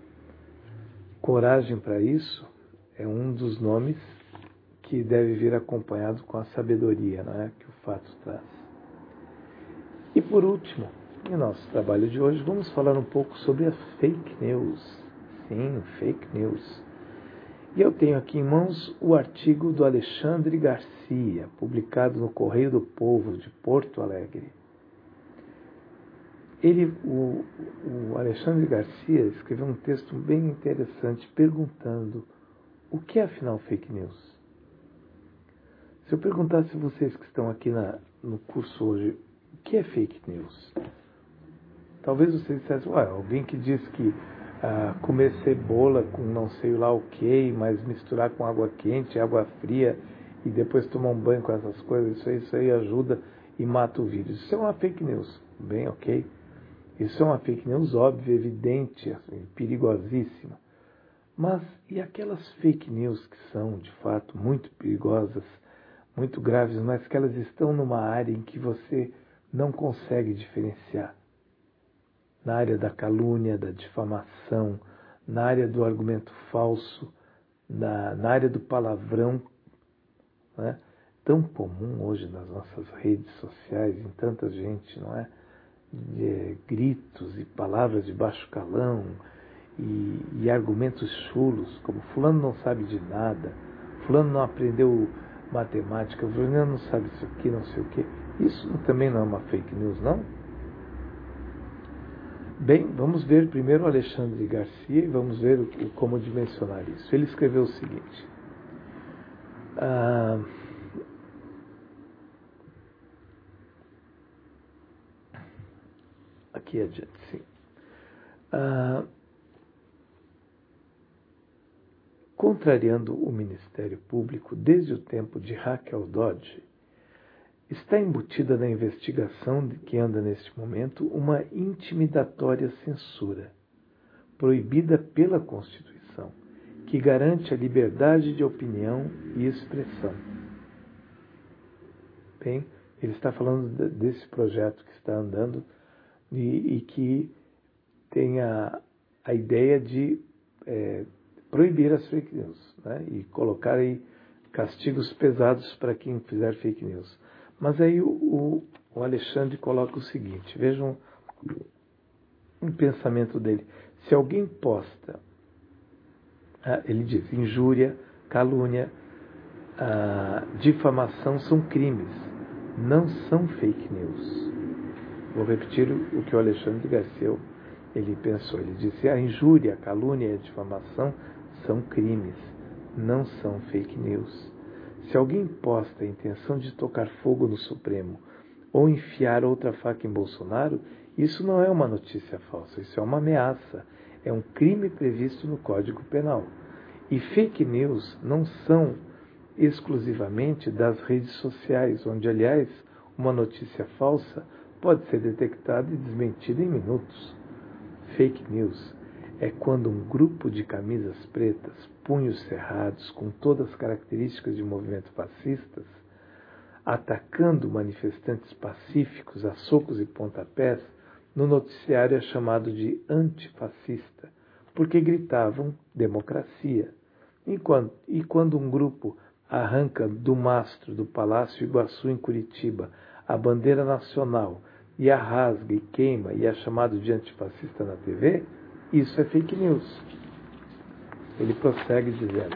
Coragem para isso é um dos nomes que deve vir acompanhado com a sabedoria, não é? Que o fato traz. E por último, em nosso trabalho de hoje, vamos falar um pouco sobre as fake news. Sim, fake news. E eu tenho aqui em mãos o artigo do Alexandre Garcia, publicado no Correio do Povo de Porto Alegre. Ele, o, o Alexandre Garcia escreveu um texto bem interessante perguntando o que é afinal fake news. Se eu perguntasse a vocês que estão aqui na, no curso hoje, o que é fake news? Talvez vocês dissessem, ué, alguém que diz que ah, comer cebola com não sei lá o que, mas misturar com água quente, água fria e depois tomar um banho com essas coisas, isso aí, isso aí ajuda e mata o vírus. Isso é uma fake news. Bem, ok. Isso é uma fake news óbvia, evidente, assim, perigosíssima. Mas e aquelas fake news que são, de fato, muito perigosas, muito graves, mas que elas estão numa área em que você não consegue diferenciar? Na área da calúnia, da difamação, na área do argumento falso, na, na área do palavrão, né? Tão comum hoje nas nossas redes sociais, em tanta gente, não é? De, é, gritos e palavras de baixo calão e, e argumentos chulos, como fulano não sabe de nada, fulano não aprendeu matemática, fulano não sabe isso aqui, não sei o quê. Isso também não é uma fake news, não? Bem, vamos ver primeiro o Alexandre Garcia e vamos ver o, como dimensionar isso. Ele escreveu o seguinte. Ah, aqui adiante, sim. Ah, contrariando o Ministério Público desde o tempo de Raquel Dodge, está embutida na investigação que anda neste momento uma intimidatória censura, proibida pela Constituição, que garante a liberdade de opinião e expressão. Bem, ele está falando desse projeto que está andando e, e que tem a, a ideia de é, proibir as fake news, né, e colocar aí castigos pesados para quem fizer fake news. Mas aí o, o Alexandre coloca o seguinte, vejam um pensamento dele. Se alguém posta, ah, ele diz, injúria, calúnia, ah, difamação são crimes, não são fake news. Vou repetir o que o Alexandre Garcia ele pensou. Ele disse, a injúria, a calúnia e a difamação são crimes, não são fake news. Se alguém posta a intenção de tocar fogo no Supremo ou enfiar outra faca em Bolsonaro, isso não é uma notícia falsa, isso é uma ameaça, é um crime previsto no Código Penal. E fake news não são exclusivamente das redes sociais, onde, aliás, uma notícia falsa pode ser detectada e desmentida em minutos. Fake news é quando um grupo de camisas pretas, punhos cerrados, com todas as características de movimentos fascistas, atacando manifestantes pacíficos a socos e pontapés, no noticiário é chamado de antifascista, porque gritavam democracia. Enquanto, e quando um grupo arranca do mastro do Palácio Iguaçu, em Curitiba, a bandeira nacional e a rasga e queima e é chamado de antifascista na T V, isso é fake news. Ele prossegue dizendo: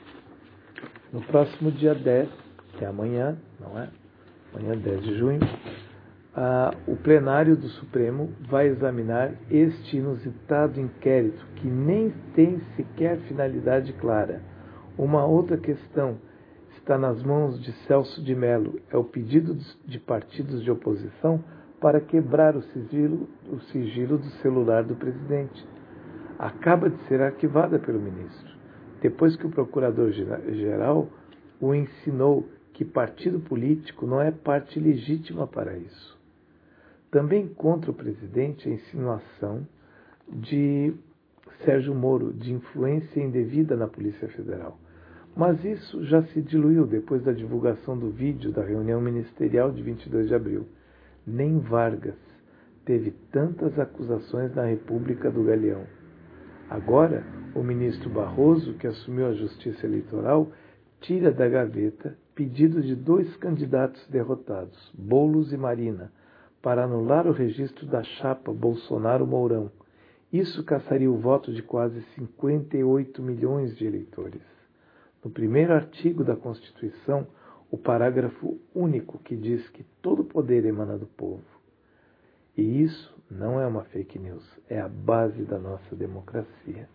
no próximo dia dez, que é amanhã, não é? Amanhã, dez de junho, ah, o plenário do Supremo vai examinar este inusitado inquérito que nem tem sequer finalidade clara. Uma outra questão está nas mãos de Celso de Mello, é o pedido de partidos de oposição para quebrar o sigilo, o sigilo do celular do presidente. Acaba de ser arquivada pelo ministro, depois que o procurador-geral o ensinou que partido político não é parte legítima para isso. Também contra o presidente a insinuação de Sérgio Moro de influência indevida na Polícia Federal. Mas isso já se diluiu depois da divulgação do vídeo da reunião ministerial de vinte e dois de abril. Nem Vargas teve tantas acusações na República do Galeão. Agora, o ministro Barroso, que assumiu a Justiça Eleitoral, tira da gaveta pedido de dois candidatos derrotados, Boulos e Marina, para anular o registro da chapa Bolsonaro-Mourão. Isso caçaria o voto de quase cinquenta e oito milhões de eleitores. No primeiro artigo da Constituição, o parágrafo único que diz que todo poder emana do povo. E isso não é uma fake news, é a base da nossa democracia.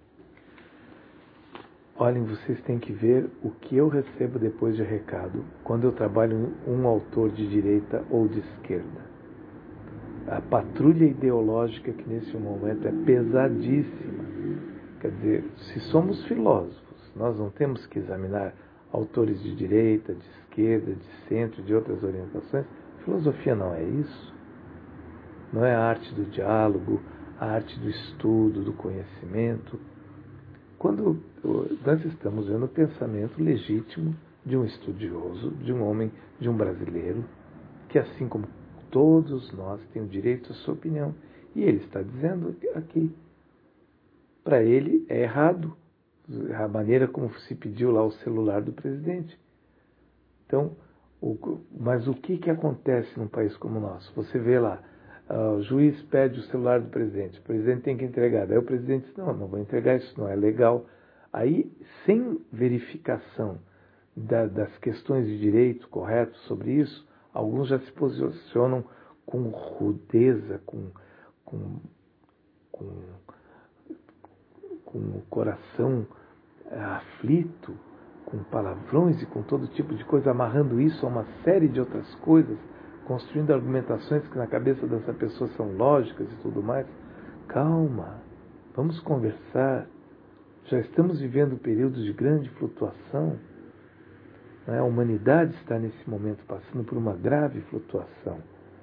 Olhem, vocês têm que ver o que eu recebo depois de recado quando eu trabalho um autor de direita ou de esquerda. A patrulha ideológica que nesse momento é pesadíssima. Quer dizer, se somos filósofos, nós não temos que examinar autores de direita, de esquerda, de centro, de outras orientações. Filosofia não é isso. Não é a arte do diálogo, a arte do estudo, do conhecimento. Quando nós estamos vendo o pensamento legítimo de um estudioso, de um homem, de um brasileiro, que assim como todos nós tem o direito à sua opinião. E ele está dizendo aqui, para ele é errado a maneira como se pediu lá o celular do presidente. Então, o, mas o que, que acontece num país como o nosso? Você vê lá, uh, o juiz pede o celular do presidente, o presidente tem que entregar. Daí o presidente diz, não, não vou entregar, isso não é legal. Aí, sem verificação da, das questões de direito correto sobre isso, alguns já se posicionam com rudeza, com, com, com, com o coração aflito, com palavrões e com todo tipo de coisa, amarrando isso a uma série de outras coisas, construindo argumentações que na cabeça dessa pessoa são lógicas e tudo mais. Calma, vamos conversar. Já estamos vivendo períodos de grande flutuação. A humanidade está nesse momento passando por uma grave flutuação.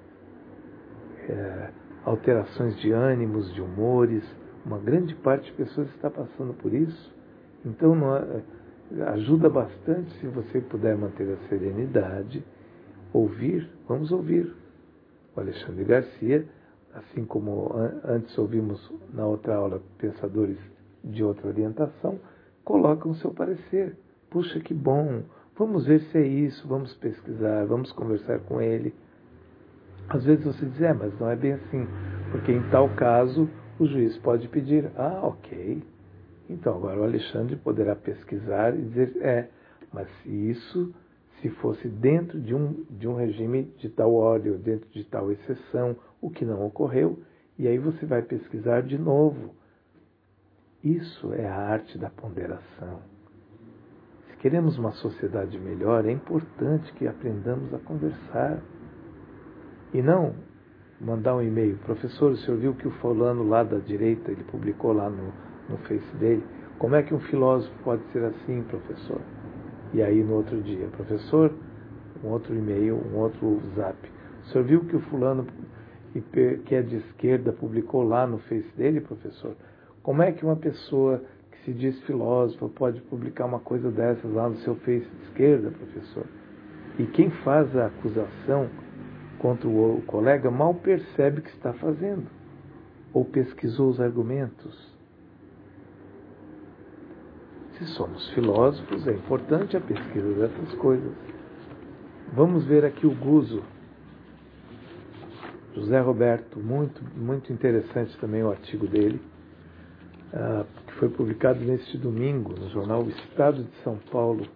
É, alterações de ânimos, de humores, uma grande parte de pessoas está passando por isso. Então não é, ajuda bastante se você puder manter a serenidade, ouvir, vamos ouvir. O Alexandre Garcia, assim como antes ouvimos na outra aula pensadores de outra orientação, colocam o seu parecer. Puxa, que bom! Vamos ver se é isso, vamos pesquisar, vamos conversar com ele. Às vezes você diz, é, mas não é bem assim, porque em tal caso o juiz pode pedir, ah, ok. Então agora o Alexandre poderá pesquisar e dizer, é, mas se isso, se fosse dentro de um, de um regime de tal ordem, ou dentro de tal exceção, o que não ocorreu, e aí você vai pesquisar de novo. Isso é a arte da ponderação. queremos uma sociedade melhor, é importante que aprendamos a conversar. E não mandar um e-mail. Professor, o senhor viu que o fulano lá da direita, ele publicou lá no, no Face dele. Como é que um filósofo pode ser assim, professor? E aí no outro dia, professor, um outro e-mail, um outro zap. O senhor viu que o fulano que é de esquerda publicou lá no Face dele, professor? Como é que uma pessoa que se diz filósofa pode publicar uma coisa dessas lá no seu Face de esquerda, professor? E quem faz a acusação contra o colega mal percebe o que está fazendo, ou pesquisou os argumentos. Se somos filósofos, é importante a pesquisa dessas coisas. Vamos ver aqui o Guzo. José Roberto, muito, muito interessante também o artigo dele, uh, que foi publicado neste domingo no jornal O Estado de São Paulo,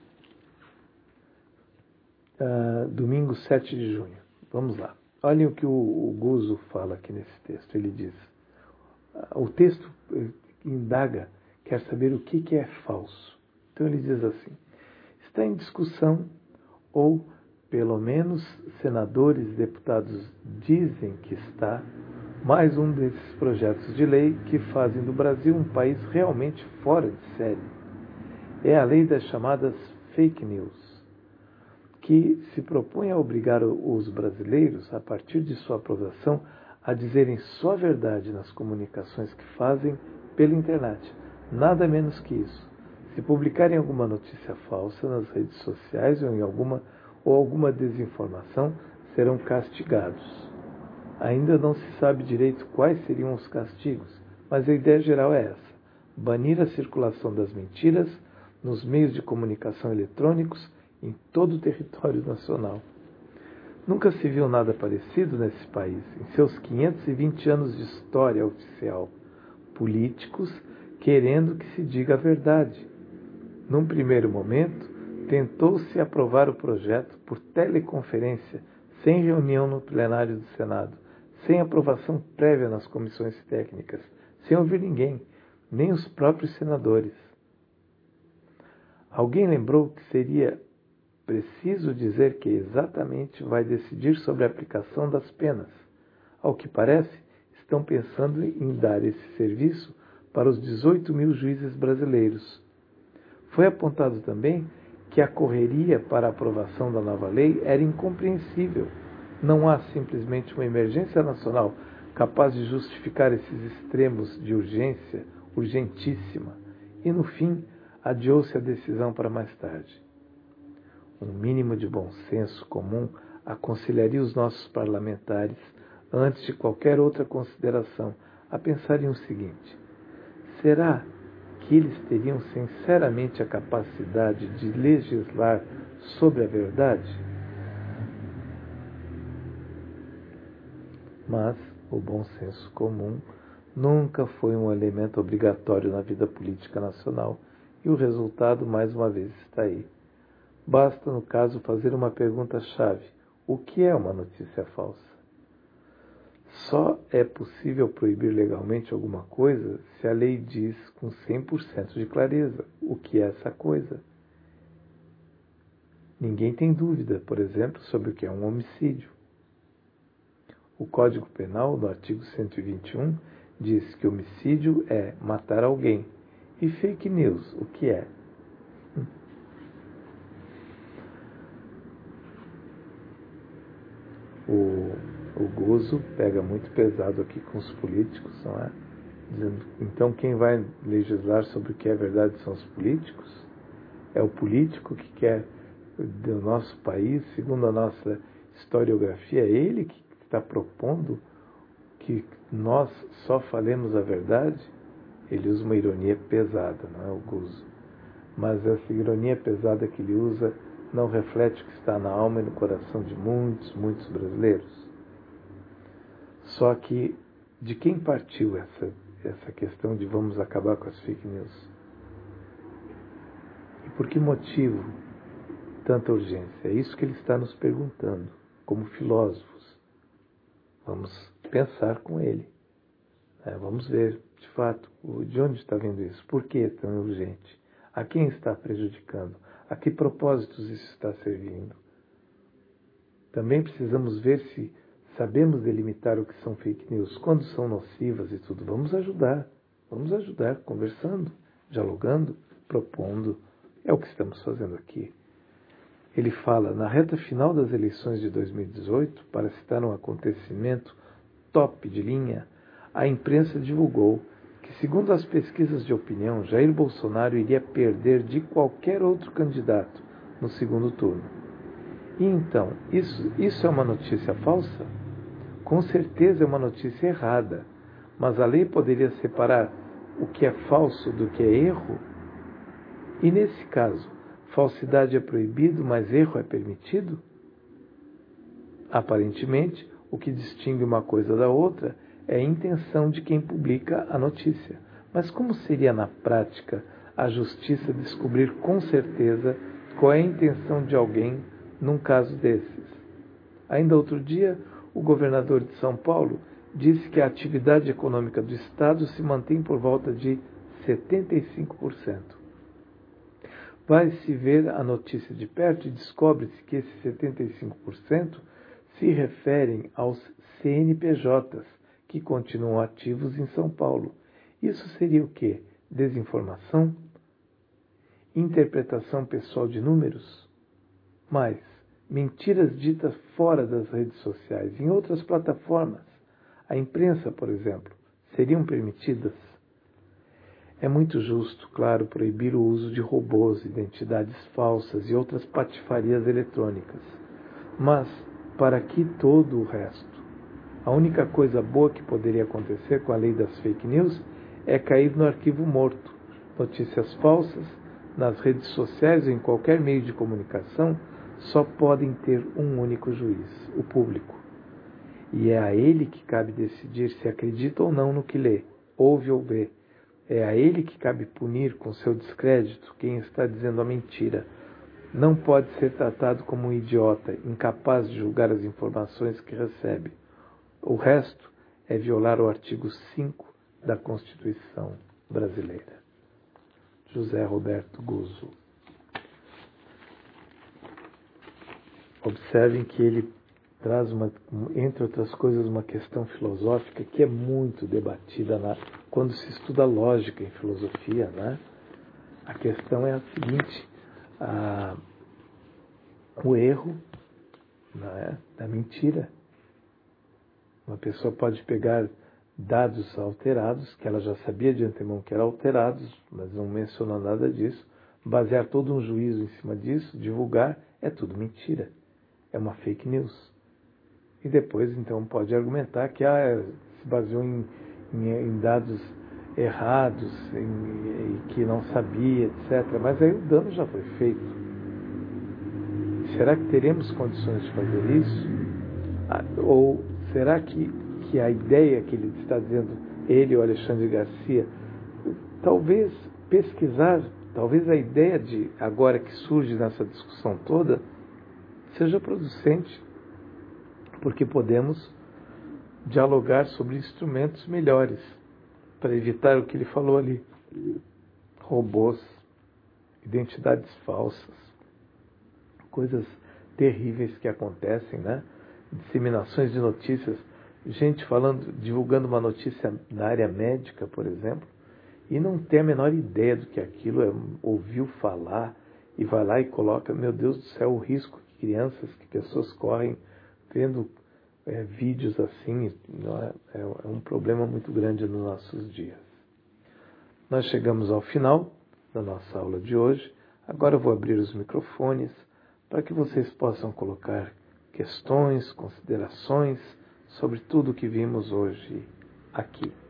uh, domingo sete de junho. Vamos lá. Olhem o que o, o Guzo fala aqui nesse texto. Ele diz, uh, o texto indaga, quer saber o que, que é falso. Então ele diz assim, está em discussão, ou pelo menos senadores e deputados dizem que está, mais um desses projetos de lei que fazem do Brasil um país realmente fora de série. É a lei das chamadas fake news, que se propõe a obrigar os brasileiros, a partir de sua aprovação, a dizerem só a verdade nas comunicações que fazem pela internet. Nada menos que isso. Se publicarem alguma notícia falsa nas redes sociais ou em alguma ou alguma desinformação, serão castigados. Ainda não se sabe direito quais seriam os castigos, mas a ideia geral é essa: banir a circulação das mentiras nos meios de comunicação eletrônicos em todo o território nacional. Nunca se viu nada parecido nesse país, em seus quinhentos e vinte anos de história oficial. Políticos querendo que se diga a verdade. Num primeiro momento, tentou-se aprovar o projeto por teleconferência, sem reunião no plenário do Senado, sem aprovação prévia nas comissões técnicas, sem ouvir ninguém, nem os próprios senadores. Alguém lembrou que seria preciso dizer que exatamente vai decidir sobre a aplicação das penas. Ao que parece, estão pensando em dar esse serviço para os dezoito mil juízes brasileiros. Foi apontado também que a correria para a aprovação da nova lei era incompreensível. Não há simplesmente uma emergência nacional capaz de justificar esses extremos de urgência, urgentíssima. E, no fim, adiou-se a decisão para mais tarde. Um mínimo de bom senso comum aconselharia os nossos parlamentares, antes de qualquer outra consideração, a pensarem o seguinte: será que eles teriam sinceramente a capacidade de legislar sobre a verdade? Mas o bom senso comum nunca foi um elemento obrigatório na vida política nacional, e o resultado, mais uma vez, está aí. Basta, no caso, fazer uma pergunta-chave: o que é uma notícia falsa? Só é possível proibir legalmente alguma coisa se a lei diz com cem por cento de clareza o que é essa coisa. Ninguém tem dúvida, por exemplo, sobre o que é um homicídio. O Código Penal, no artigo cento e vinte e um, diz que homicídio é matar alguém. E fake news, o que é? O, o Guzo pega muito pesado aqui com os políticos, não é? Dizendo, então quem vai legislar sobre o que é verdade são os políticos? É o político que quer do nosso país, segundo a nossa historiografia, é ele que está propondo que nós só falemos a verdade? Ele usa uma ironia pesada, não é, o Guzo? Mas essa ironia pesada que ele usa não reflete o que está na alma e no coração de muitos, muitos brasileiros. Só que de quem partiu essa, essa questão de vamos acabar com as fake news? E por que motivo tanta urgência? É isso que ele está nos perguntando, como filósofos. Vamos pensar com ele. É, vamos ver, de fato, de onde está vindo isso? Por que é tão urgente? A quem está prejudicando? A que propósitos isso está servindo? Também precisamos ver se sabemos delimitar o que são fake news, quando são nocivas e tudo. Vamos ajudar, vamos ajudar, conversando, dialogando, propondo. É o que estamos fazendo aqui. Ele fala, na reta final das eleições de dois mil e dezoito, para citar um acontecimento top de linha, a imprensa divulgou que, segundo as pesquisas de opinião, Jair Bolsonaro iria perder de qualquer outro candidato no segundo turno. E então, isso, isso é uma notícia falsa? Com certeza é uma notícia errada, mas a lei poderia separar o que é falso do que é erro? E nesse caso, falsidade é proibido, mas erro é permitido? Aparentemente, o que distingue uma coisa da outra é a intenção de quem publica a notícia. Mas como seria na prática a justiça descobrir com certeza qual é a intenção de alguém num caso desses? Ainda outro dia, o governador de São Paulo disse que a atividade econômica do Estado se mantém por volta de setenta e cinco por cento. Vai-se ver a notícia de perto e descobre-se que esses setenta e cinco por cento se referem aos C N P Js, que continuam ativos em São Paulo. Isso seria o quê? Desinformação? Interpretação pessoal de números? Mais, mentiras ditas fora das redes sociais, em outras plataformas, a imprensa, por exemplo, seriam permitidas? É muito justo, claro, proibir o uso de robôs, identidades falsas e outras patifarias eletrônicas. Mas, para que todo o resto? A única coisa boa que poderia acontecer com a lei das fake news é cair no arquivo morto. Notícias falsas, nas redes sociais ou em qualquer meio de comunicação, só podem ter um único juiz, o público. E é a ele que cabe decidir se acredita ou não no que lê, ouve ou vê. É a ele que cabe punir com seu descrédito quem está dizendo a mentira. Não pode ser tratado como um idiota, incapaz de julgar as informações que recebe. O resto é violar o artigo cinco da Constituição brasileira. José Roberto Guzzo. Observem que ele traz, uma, entre outras coisas, uma questão filosófica que é muito debatida na, quando se estuda lógica em filosofia, né? A questão é a seguinte, a, o erro, né, da mentira. Uma pessoa pode pegar dados alterados, que ela já sabia de antemão que eram alterados, mas não mencionou nada disso, basear todo um juízo em cima disso, divulgar, é tudo mentira. É uma fake news. E depois, então, pode argumentar que ah, se baseou em, em, em dados errados, em, em, que não sabia, etcétera. Mas aí o dano já foi feito. Será que teremos condições de fazer isso? Ah, ou será que, que a ideia que ele está dizendo, ele ou Alexandre Garcia, talvez pesquisar, talvez a ideia de agora que surge nessa discussão toda, seja producente, porque podemos dialogar sobre instrumentos melhores para evitar o que ele falou ali. Robôs, identidades falsas, coisas terríveis que acontecem, né? Disseminações de notícias, gente falando, divulgando uma notícia na área médica, por exemplo, e não tem a menor ideia do que aquilo é, ouviu falar e vai lá e coloca, meu Deus do céu, o risco que crianças, que pessoas correm vendo é, vídeos assim, é, é um problema muito grande nos nossos dias. Nós chegamos ao final da nossa aula de hoje. Agora eu vou abrir os microfones para que vocês possam colocar questões, considerações sobre tudo o que vimos hoje aqui.